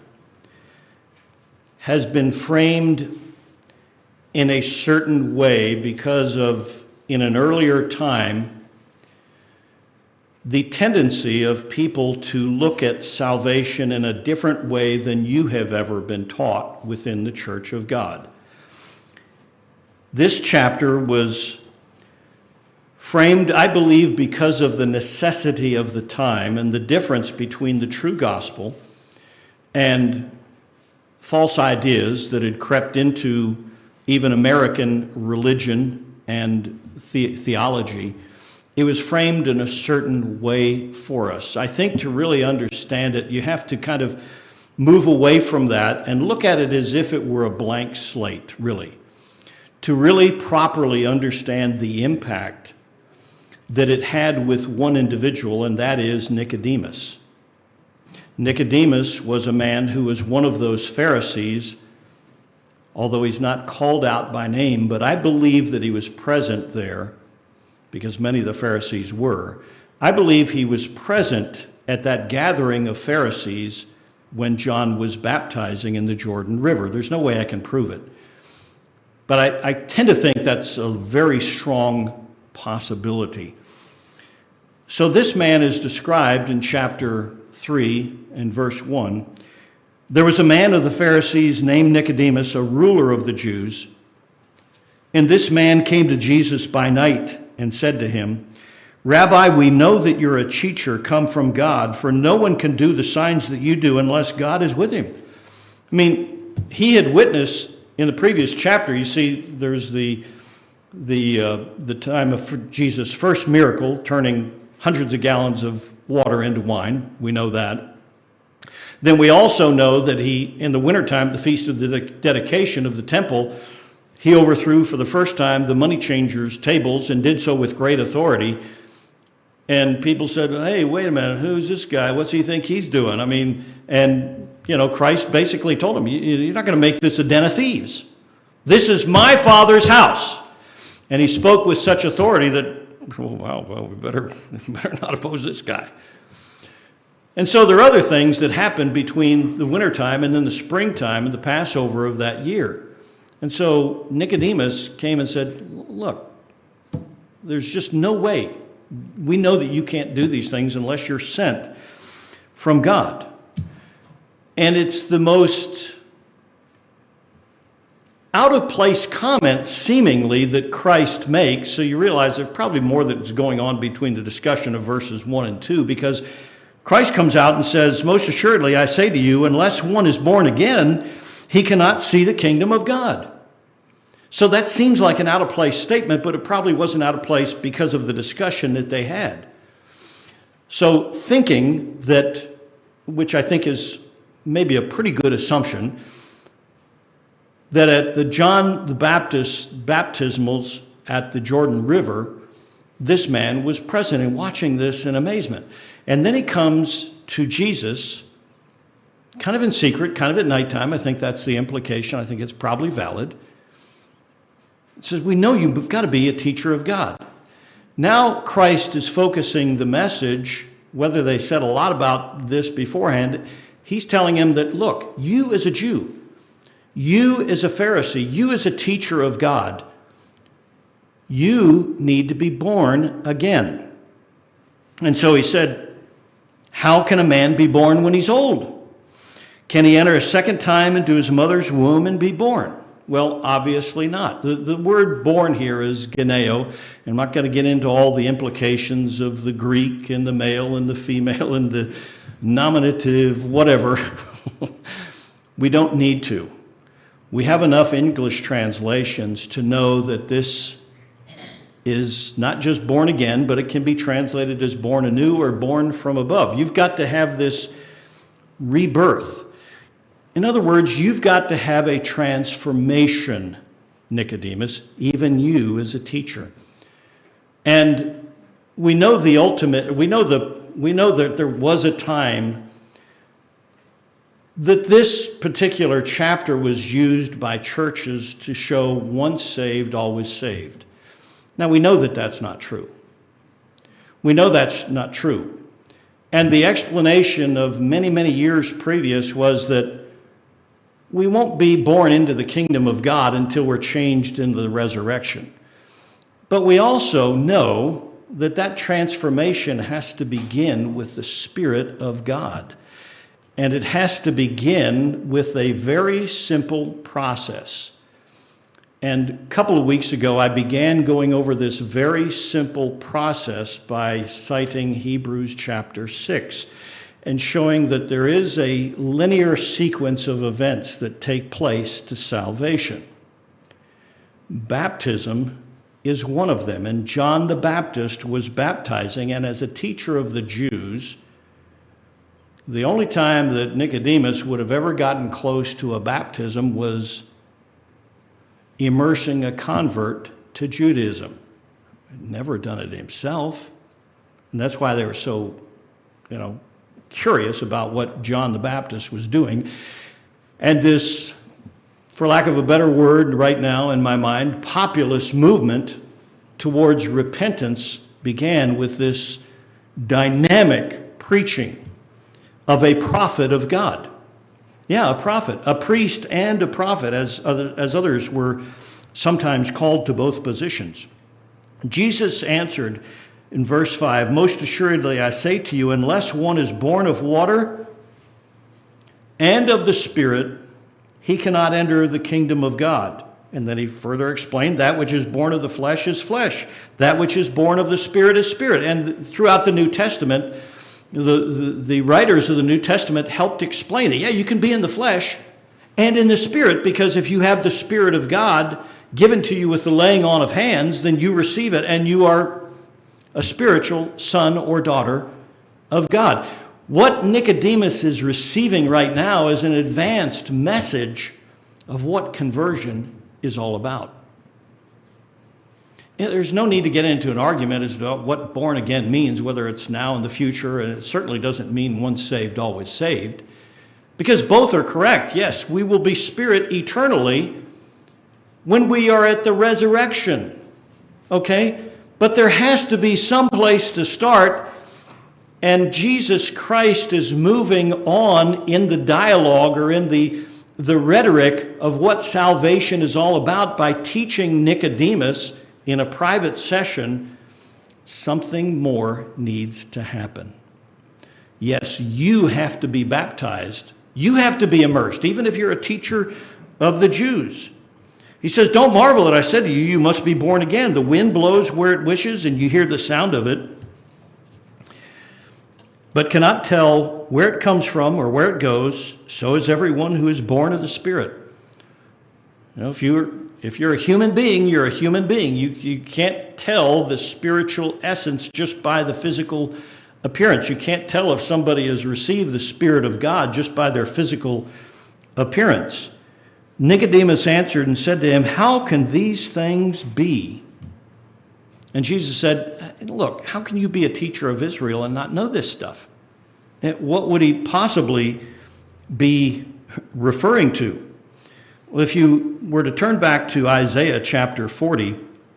has been framed in a certain way because of, in an earlier time, the tendency of people to look at salvation in a different way than you have ever been taught within the Church of God. This chapter was framed, I believe, because of the necessity of the time and the difference between the true gospel and false ideas that had crept into even American religion and the- theology. It was framed in a certain way for us. I think to really understand it, you have to kind of move away from that and look at it as if it were a blank slate, really. To really properly understand the impact that it had with one individual, and that is Nicodemus. Nicodemus was a man who was one of those Pharisees, although he's not called out by name, but I believe that he was present there, because many of the Pharisees were. I believe he was present at that gathering of Pharisees when John was baptizing in the Jordan River. There's no way I can prove it. But I, I tend to think that's a very strong possibility. So this man is described in chapter three and verse one. There was a man of the Pharisees named Nicodemus, a ruler of the Jews. And this man came to Jesus by night and said to him, Rabbi, we know that you're a teacher come from God, for no one can do the signs that you do unless God is with him. I mean, he had witnessed in the previous chapter, you see, there's the the uh, the time of Jesus' first miracle, turning hundreds of gallons of water into wine. We know that. Then we also know that he, in the wintertime, the feast of the dedication of the temple, he overthrew for the first time the money changers' tables and did so with great authority. And people said, hey, wait a minute, who's this guy? What's he think he's doing? I mean, and, you know, Christ basically told him, you're not going to make this a den of thieves. This is my Father's house. And he spoke with such authority that, oh, wow, well, we better, better not oppose this guy. And so there are other things that happened between the wintertime and then the springtime and the Passover of that year. And so Nicodemus came and said, look, there's just no way. We know that you can't do these things unless you're sent from God. And it's the most out-of-place comment, seemingly, that Christ makes. So you realize there's probably more that's going on between the discussion of verses one and two, because Christ comes out and says, most assuredly, I say to you, unless one is born again, he cannot see the kingdom of God. So that seems like an out-of-place statement, but it probably wasn't out of place because of the discussion that they had. So thinking that, which I think is maybe a pretty good assumption, that at the John the Baptist baptismals at the Jordan River, this man was present and watching this in amazement. And then he comes to Jesus, kind of in secret, kind of at nighttime. I think that's the implication. I think it's probably valid. It says, we know you've got to be a teacher of God. Now Christ is focusing the message, whether they said a lot about this beforehand, he's telling him that, look, you as a Jew, you as a Pharisee, you as a teacher of God, you need to be born again. And so he said, how can a man be born when he's old? Can he enter a second time into his mother's womb and be born? Well, obviously not. The, the word born here is geneo. I'm not going to get into all the implications of the Greek and the male and the female and the nominative, whatever. We don't need to. We have enough English translations to know that this is not just born again, but it can be translated as born anew or born from above. You've got to have this rebirth. In other words, you've got to have a transformation, Nicodemus, even you as a teacher. And we know the ultimate, we know the we know that there was a time that this particular chapter was used by churches to show once saved, always saved. Now, we know that that's not true. We know that's not true. And the explanation of many, many years previous was that we won't be born into the kingdom of God until we're changed in the resurrection. But we also know that that transformation has to begin with the Spirit of God. And it has to begin with a very simple process. And a couple of weeks ago, I began going over this very simple process by citing Hebrews chapter six and showing that there is a linear sequence of events that take place to salvation. Baptism is one of them, and John the Baptist was baptizing, and as a teacher of the Jews, the only time that Nicodemus would have ever gotten close to a baptism was immersing a convert to Judaism. He'd never done it himself. And that's why they were so, you know, curious about what John the Baptist was doing. And this, for lack of a better word right now in my mind, populist movement towards repentance began with this dynamic preaching of a prophet of God. Yeah, a prophet, a priest and a prophet, as, other, as others were sometimes called to both positions. Jesus answered in verse five, "Most assuredly I say to you, unless one is born of water and of the Spirit, he cannot enter the kingdom of God." And then he further explained, that which is born of the flesh is flesh. That which is born of the Spirit is spirit. And throughout the New Testament, The, the, the writers of the New Testament helped explain it. Yeah, you can be in the flesh and in the Spirit, because if you have the Spirit of God given to you with the laying on of hands, then you receive it and you are a spiritual son or daughter of God. What Nicodemus is receiving right now is an advanced message of what conversion is all about. There's no need to get into an argument as to what born again means, whether it's now in the future, and it certainly doesn't mean once saved, always saved, because both are correct. Yes, we will be spirit eternally when we are at the resurrection, okay? But there has to be some place to start, and Jesus Christ is moving on in the dialogue or in the, the rhetoric of what salvation is all about by teaching Nicodemus in a private session, something more needs to happen. Yes, you have to be baptized. You have to be immersed, even if you're a teacher of the Jews. He says, "Don't marvel that I said to you, you must be born again. The wind blows where it wishes, and you hear the sound of it, but cannot tell where it comes from or where it goes. So is everyone who is born of the Spirit." You know, if you're If you're a human being, you're a human being. You, you can't tell the spiritual essence just by the physical appearance. You can't tell if somebody has received the Spirit of God just by their physical appearance. Nicodemus answered and said to him, "How can these things be?" And Jesus said, "Look, how can you be a teacher of Israel and not know this stuff?" And what would he possibly be referring to? Well, if you were to turn back to Isaiah chapter forty,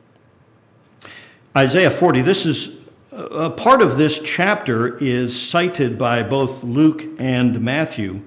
Isaiah forty, this is a part of this chapter is cited by both Luke and Matthew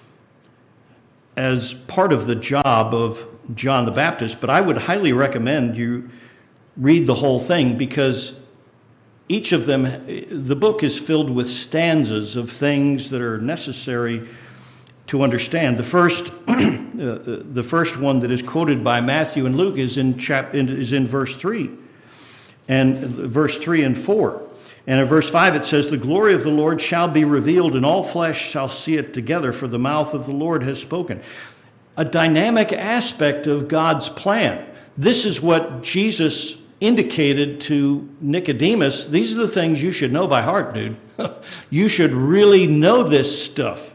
as part of the job of John the Baptist, but I would highly recommend you read the whole thing, because each of them, the book is filled with stanzas of things that are necessary to understand. The first, uh, the first one that is quoted by Matthew and Luke is in chap is in verse three, and verse three and four. And in verse five it says, "The glory of the Lord shall be revealed, and all flesh shall see it together, for the mouth of the Lord has spoken." A dynamic aspect of God's plan. This is what Jesus indicated to Nicodemus. These are the things you should know by heart, dude. You should really know this stuff.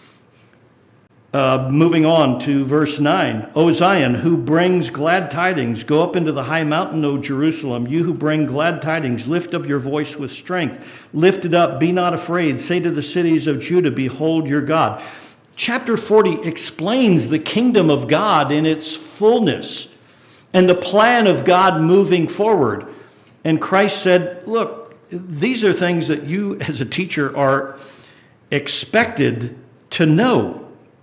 Uh, moving on to verse nine. "O Zion, who brings glad tidings, go up into the high mountain, O Jerusalem. You who bring glad tidings, lift up your voice with strength. Lift it up, be not afraid. Say to the cities of Judah, behold your God." Chapter forty explains the kingdom of God in its fullness and the plan of God moving forward. And Christ said, look, these are things that you as a teacher are expected to know.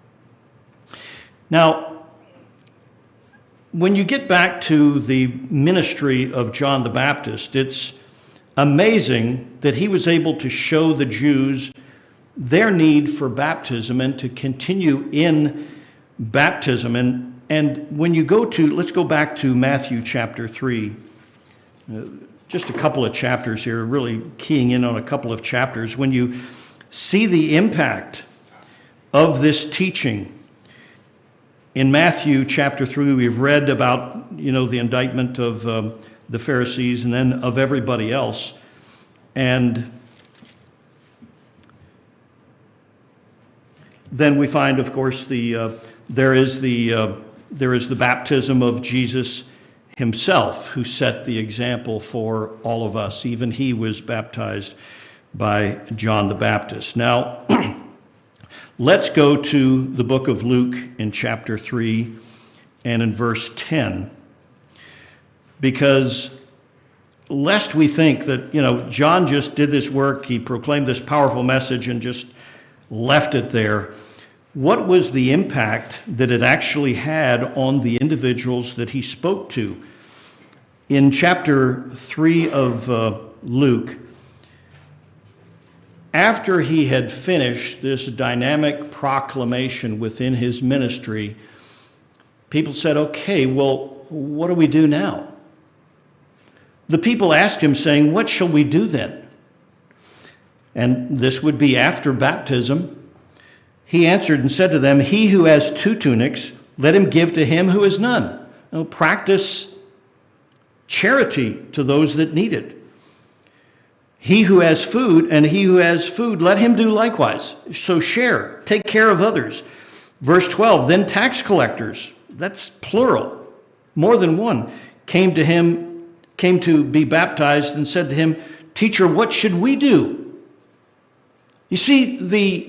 Now, when you get back to the ministry of John the Baptist, it's amazing that he was able to show the Jews their need for baptism and to continue in baptism. And, and when you go to, let's go back to Matthew chapter three, uh, just a couple of chapters here, really keying in on a couple of chapters. When you see the impact of this teaching, in Matthew chapter three, we've read about, you know, the indictment of um, the Pharisees and then of everybody else. And then we find, of course, the uh, there is the uh, there is the baptism of Jesus himself, who set the example for all of us. Even he was baptized by John the Baptist. Now, let's go to the book of Luke in chapter three and in verse ten, because lest we think that, you know, John just did this work, he proclaimed this powerful message and just left it there. What was the impact that it actually had on the individuals that he spoke to? In chapter three of uh, Luke, after he had finished this dynamic proclamation within his ministry, people said, okay, well, what do we do now? The people asked him, saying, what shall we do then? And this would be after baptism. He answered and said to them, he who has two tunics, let him give to him who has none. Now, practice charity to those that need it. He who has food, and he who has food, let him do likewise. So share, take care of others. Verse twelve, then tax collectors, that's plural, more than one, came to him, came to be baptized and said to him, teacher, what should we do? You see, the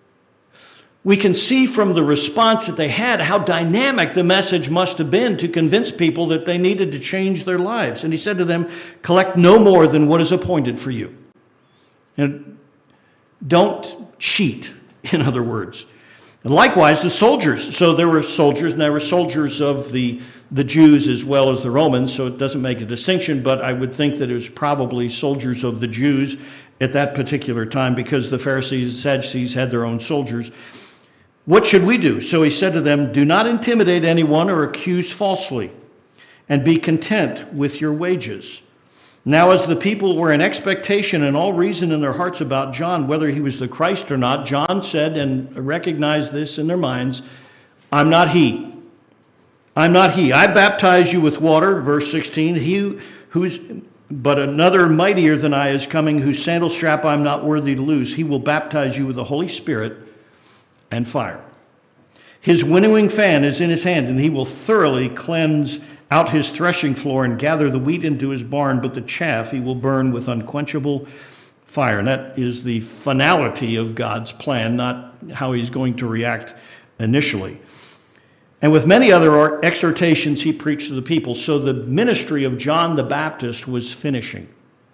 we can see from the response that they had how dynamic the message must have been to convince people that they needed to change their lives. And he said to them, collect no more than what is appointed for you. And don't cheat, in other words. And likewise, the soldiers. So there were soldiers, and there were soldiers of the, the Jews as well as the Romans, so it doesn't make a distinction, but I would think that it was probably soldiers of the Jews at that particular time, because the Pharisees and Sadducees had their own soldiers. What should we do? So he said to them, do not intimidate anyone or accuse falsely, and be content with your wages. Now, as the people were in expectation and all reason in their hearts about John, whether he was the Christ or not, John said, and recognized this in their minds, I'm not he. I'm not he. I baptize you with water, verse sixteen. He who's, but another mightier than I is coming, whose sandal strap I'm not worthy to loose. He will baptize you with the Holy Spirit and fire. His winnowing fan is in his hand, and he will thoroughly cleanse out his threshing floor and gather the wheat into his barn, but the chaff he will burn with unquenchable fire. And that is the finality of God's plan, not how he's going to react initially. And with many other exhortations he preached to the people. So the ministry of John the Baptist was finishing.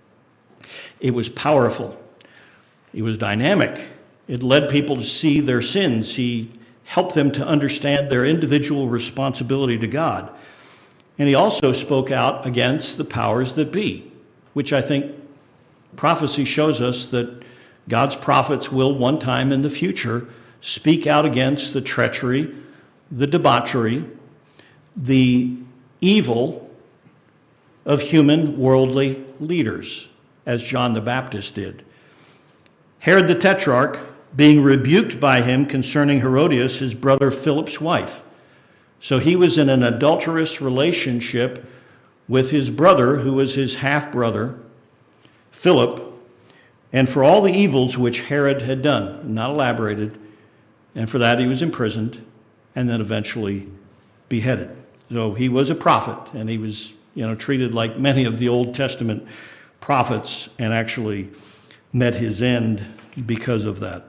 It was powerful. It was dynamic. It led people to see their sins. He helped them to understand their individual responsibility to God. And he also spoke out against the powers that be, which I think prophecy shows us that God's prophets will one time in the future speak out against the treachery, the debauchery, the evil of human worldly leaders, as John the Baptist did. Herod the Tetrarch, being rebuked by him concerning Herodias, his brother Philip's wife. So he was in an adulterous relationship with his brother, who was his half-brother, Philip, and for all the evils which Herod had done, not elaborated, and for that he was imprisoned and then eventually beheaded. So he was a prophet, and he was, you know, treated like many of the Old Testament prophets, and actually met his end because of that.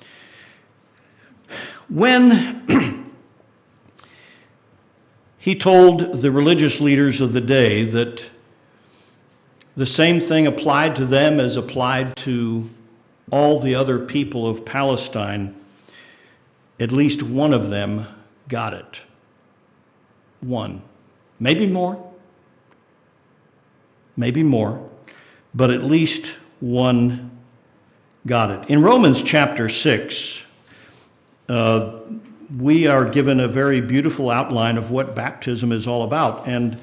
When he told the religious leaders of the day that the same thing applied to them as applied to all the other people of Palestine, at least one of them got it. One. Maybe more. Maybe more. But at least one got it. In Romans chapter six, uh, we are given a very beautiful outline of what baptism is all about. And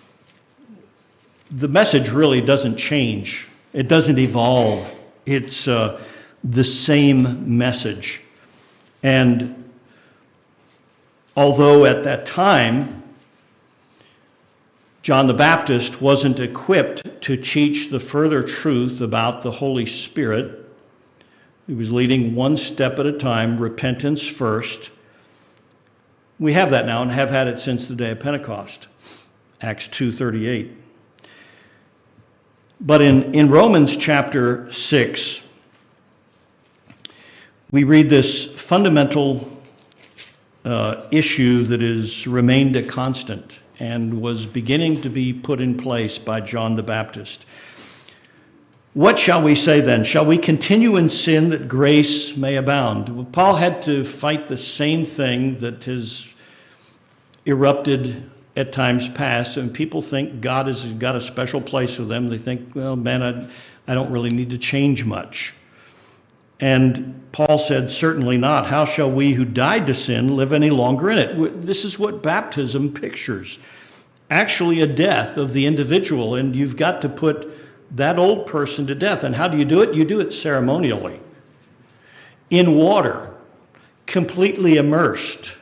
the message really doesn't change. It doesn't evolve. It's uh, the same message. And although at that time, John the Baptist wasn't equipped to teach the further truth about the Holy Spirit, he was leading one step at a time, repentance first. We have that now and have had it since the day of Pentecost, Acts two thirty-eight. But in, in Romans chapter six, we read this fundamental uh, issue that has remained a constant and was beginning to be put in place by John the Baptist. What shall we say then? Shall we continue in sin that grace may abound? Well, Paul had to fight the same thing that has erupted at times past, and people think God has got a special place with them. They think, well, man, I, I don't really need to change much. And Paul said, certainly not. How shall we who died to sin live any longer in it? This is what baptism pictures. Actually a death of the individual, and you've got to put that old person to death. And how do you do it? You do it ceremonially. In water, completely immersed.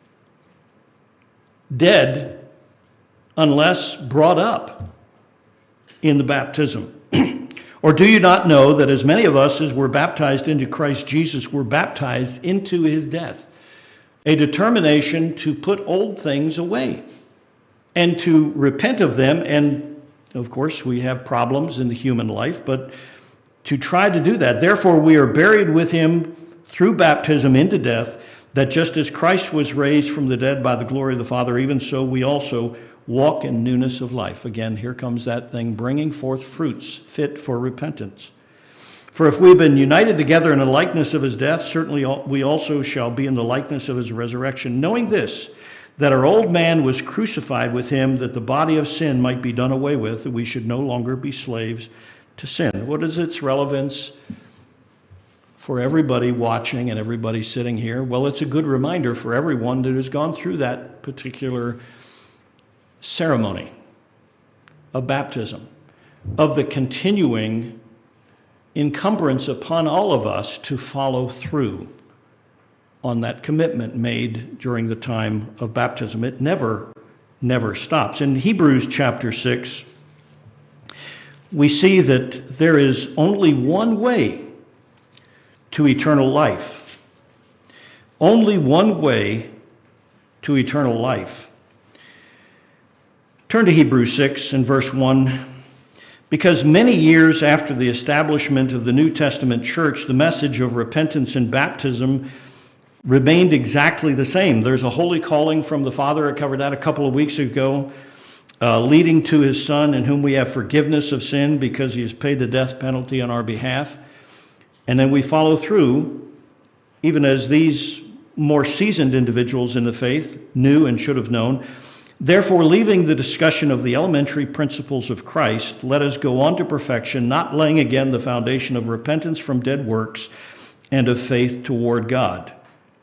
Dead unless brought up in the baptism. Or do you not know that as many of us as were baptized into Christ Jesus were baptized into his death? A determination to put old things away and to repent of them. And of course, we have problems in the human life, but to try to do that. Therefore, we are buried with him through baptism into death, that just as Christ was raised from the dead by the glory of the Father, even so we also walk in newness of life. Again, here comes that thing, bringing forth fruits fit for repentance. For if we've been united together in the likeness of his death, certainly we also shall be in the likeness of his resurrection, knowing this, that our old man was crucified with him, that the body of sin might be done away with, that we should no longer be slaves to sin. What is its relevance for everybody watching and everybody sitting here? Well, it's a good reminder for everyone that has gone through that particular ceremony of baptism, of the continuing encumbrance upon all of us to follow through on that commitment made during the time of baptism. It never, never stops. In Hebrews chapter six, we see that there is only one way to eternal life. Only one way to eternal life. Turn to Hebrews six and verse one. Because many years after the establishment of the New Testament church, the message of repentance and baptism remained exactly the same. There's a holy calling from the Father. I covered that a couple of weeks ago, uh, leading to his Son, in whom we have forgiveness of sin because he has paid the death penalty on our behalf. And then we follow through, even as these more seasoned individuals in the faith knew and should have known. Therefore, leaving the discussion of the elementary principles of Christ, let us go on to perfection, not laying again the foundation of repentance from dead works and of faith toward God.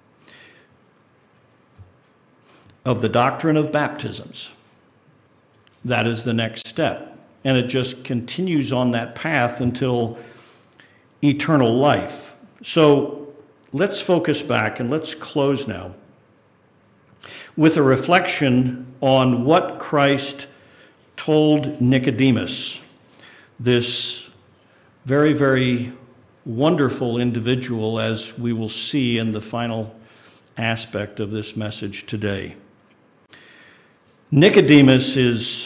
of the doctrine of baptisms. That is the next step. And it just continues on that path until eternal life. So let's focus back and let's close now with a reflection on what Christ told Nicodemus, this very, very wonderful individual, as we will see in the final aspect of this message today. Nicodemus is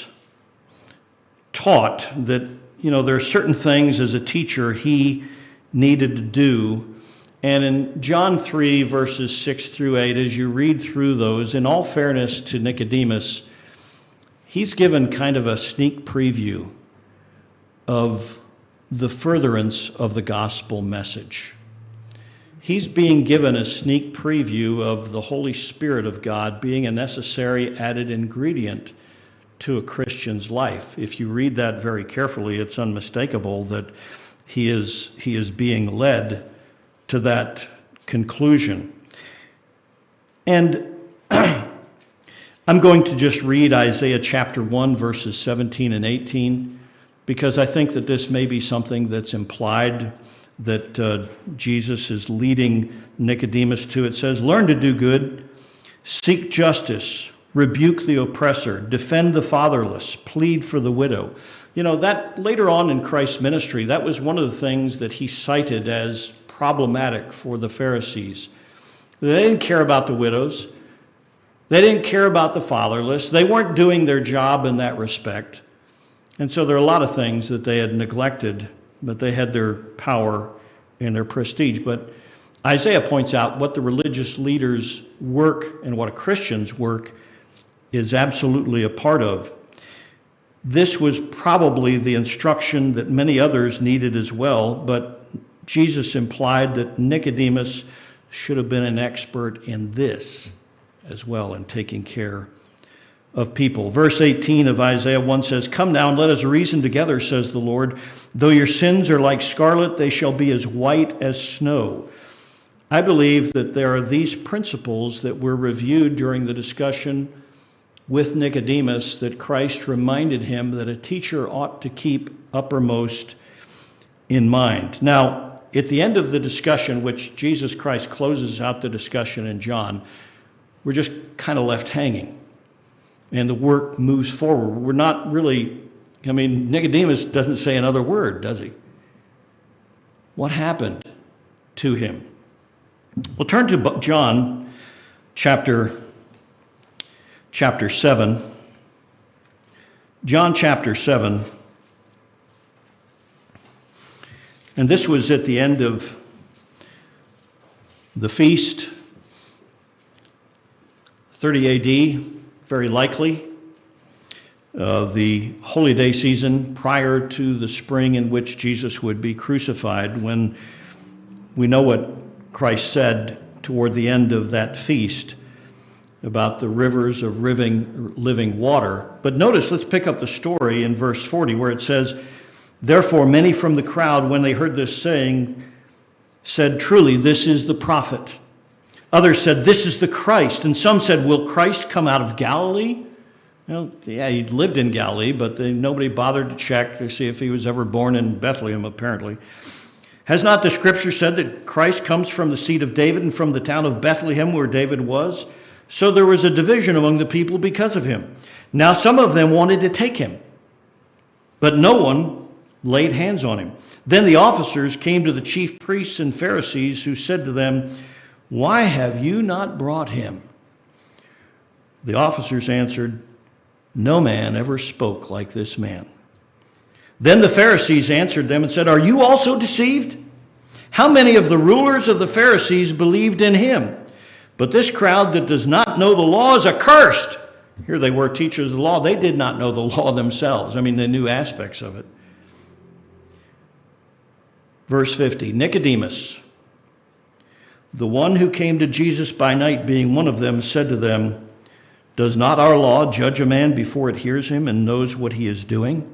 taught that, you know, there are certain things as a teacher he needed to do. And in John three, verses six through eight, as you read through those, in all fairness to Nicodemus, he's given kind of a sneak preview of the furtherance of the gospel message. He's being given a sneak preview of the Holy Spirit of God being a necessary added ingredient to a Christian's life. If you read that very carefully, it's unmistakable that he is, he is being led to that conclusion. And I'm going to just read Isaiah chapter one, verses seventeen and eighteen, because I think that this may be something that's implied that uh, Jesus is leading Nicodemus to. It says, "Learn to do good, seek justice, rebuke the oppressor, defend the fatherless, plead for the widow." You know, that later on in Christ's ministry, that was one of the things that he cited as problematic for the Pharisees. They didn't care about the widows. They didn't care about the fatherless. They weren't doing their job in that respect. And so there are a lot of things that they had neglected, but they had their power and their prestige. But Isaiah points out what the religious leaders' work and what a Christian's work is absolutely a part of. This was probably the instruction that many others needed as well, but Jesus implied that Nicodemus should have been an expert in this as well, in taking care of people. Verse eighteen of Isaiah one says, "Come now and let us reason together, says the Lord. Though your sins are like scarlet, they shall be as white as snow." I believe that there are these principles that were reviewed during the discussion with Nicodemus that Christ reminded him that a teacher ought to keep uppermost in mind. Now, at the end of the discussion, which Jesus Christ closes out the discussion in John, we're just kind of left hanging. And the work moves forward. We're not really, I mean, Nicodemus doesn't say another word, does he? What happened to him? We'll turn to John chapter, chapter seven. John chapter seven. And this was at the end of the feast, thirty A D, very likely, uh, the holy day season prior to the spring in which Jesus would be crucified, when we know what Christ said toward the end of that feast about the rivers of living, living water. But notice, let's pick up the story in verse forty where it says, "Therefore many from the crowd, when they heard this saying, said, 'Truly, this is the prophet.' Others said, 'This is the Christ.' And some said, 'Will Christ come out of Galilee?'" Well, yeah, he lived in Galilee, but they, nobody bothered to check to see if he was ever born in Bethlehem, apparently. "Has not the scripture said that Christ comes from the seed of David and from the town of Bethlehem where David was?" So there was a division among the people because of him. Now some of them wanted to take him, but no one laid hands on him. Then the officers came to the chief priests and Pharisees, who said to them, "Why have you not brought him?" The officers answered, "No man ever spoke like this man." Then the Pharisees answered them and said, "Are you also deceived? How many of the rulers of the Pharisees believed in him? But this crowd that does not know the law is accursed." Here they were, teachers of the law. They did not know the law themselves. I mean, they knew aspects of it. Verse fifty, "Nicodemus, the one who came to Jesus by night, being one of them, said to them, 'Does not our law judge a man before it hears him and knows what he is doing?'"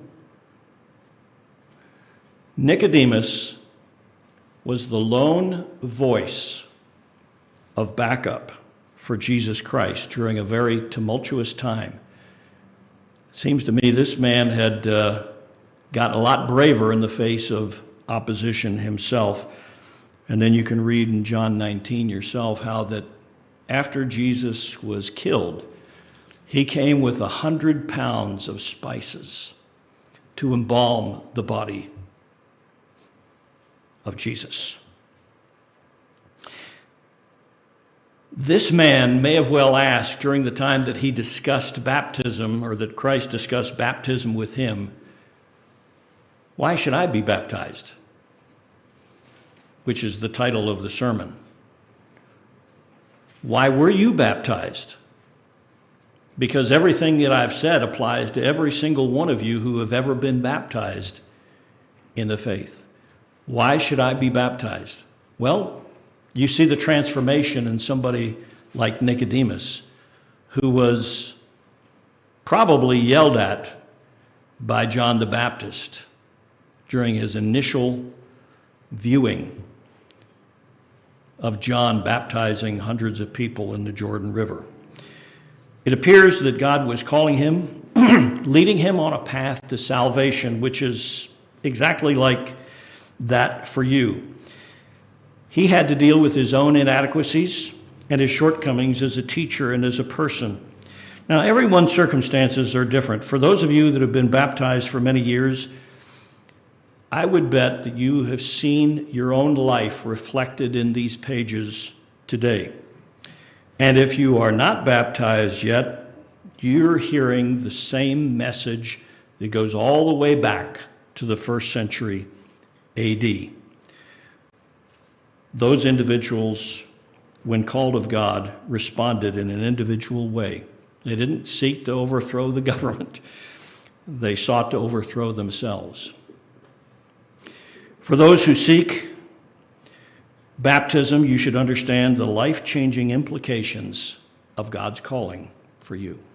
Nicodemus was the lone voice of backup for Jesus Christ during a very tumultuous time. It seems to me this man had uh, gotten a lot braver in the face of opposition himself. And then you can read in John nineteen yourself how that after Jesus was killed, he came with a hundred pounds of spices to embalm the body of Jesus. This man may have well asked during the time that he discussed baptism, or that Christ discussed baptism with him, why should I be baptized? Which is the title of the sermon. Why were you baptized? Because everything that I've said applies to every single one of you who have ever been baptized in the faith. Why should I be baptized? Well, you see the transformation in somebody like Nicodemus, who was probably yelled at by John the Baptist during his initial viewing of John baptizing hundreds of people in the Jordan River. It appears that God was calling him, leading him on a path to salvation, which is exactly like that for you. He had to deal with his own inadequacies and his shortcomings as a teacher and as a person. Now, everyone's circumstances are different. For those of you that have been baptized for many years, I would bet that you have seen your own life reflected in these pages today. And if you are not baptized yet, you're hearing the same message that goes all the way back to the first century A D. Those individuals, when called of God, responded in an individual way. They didn't seek to overthrow the government. They sought to overthrow themselves. For those who seek baptism, you should understand the life-changing implications of God's calling for you.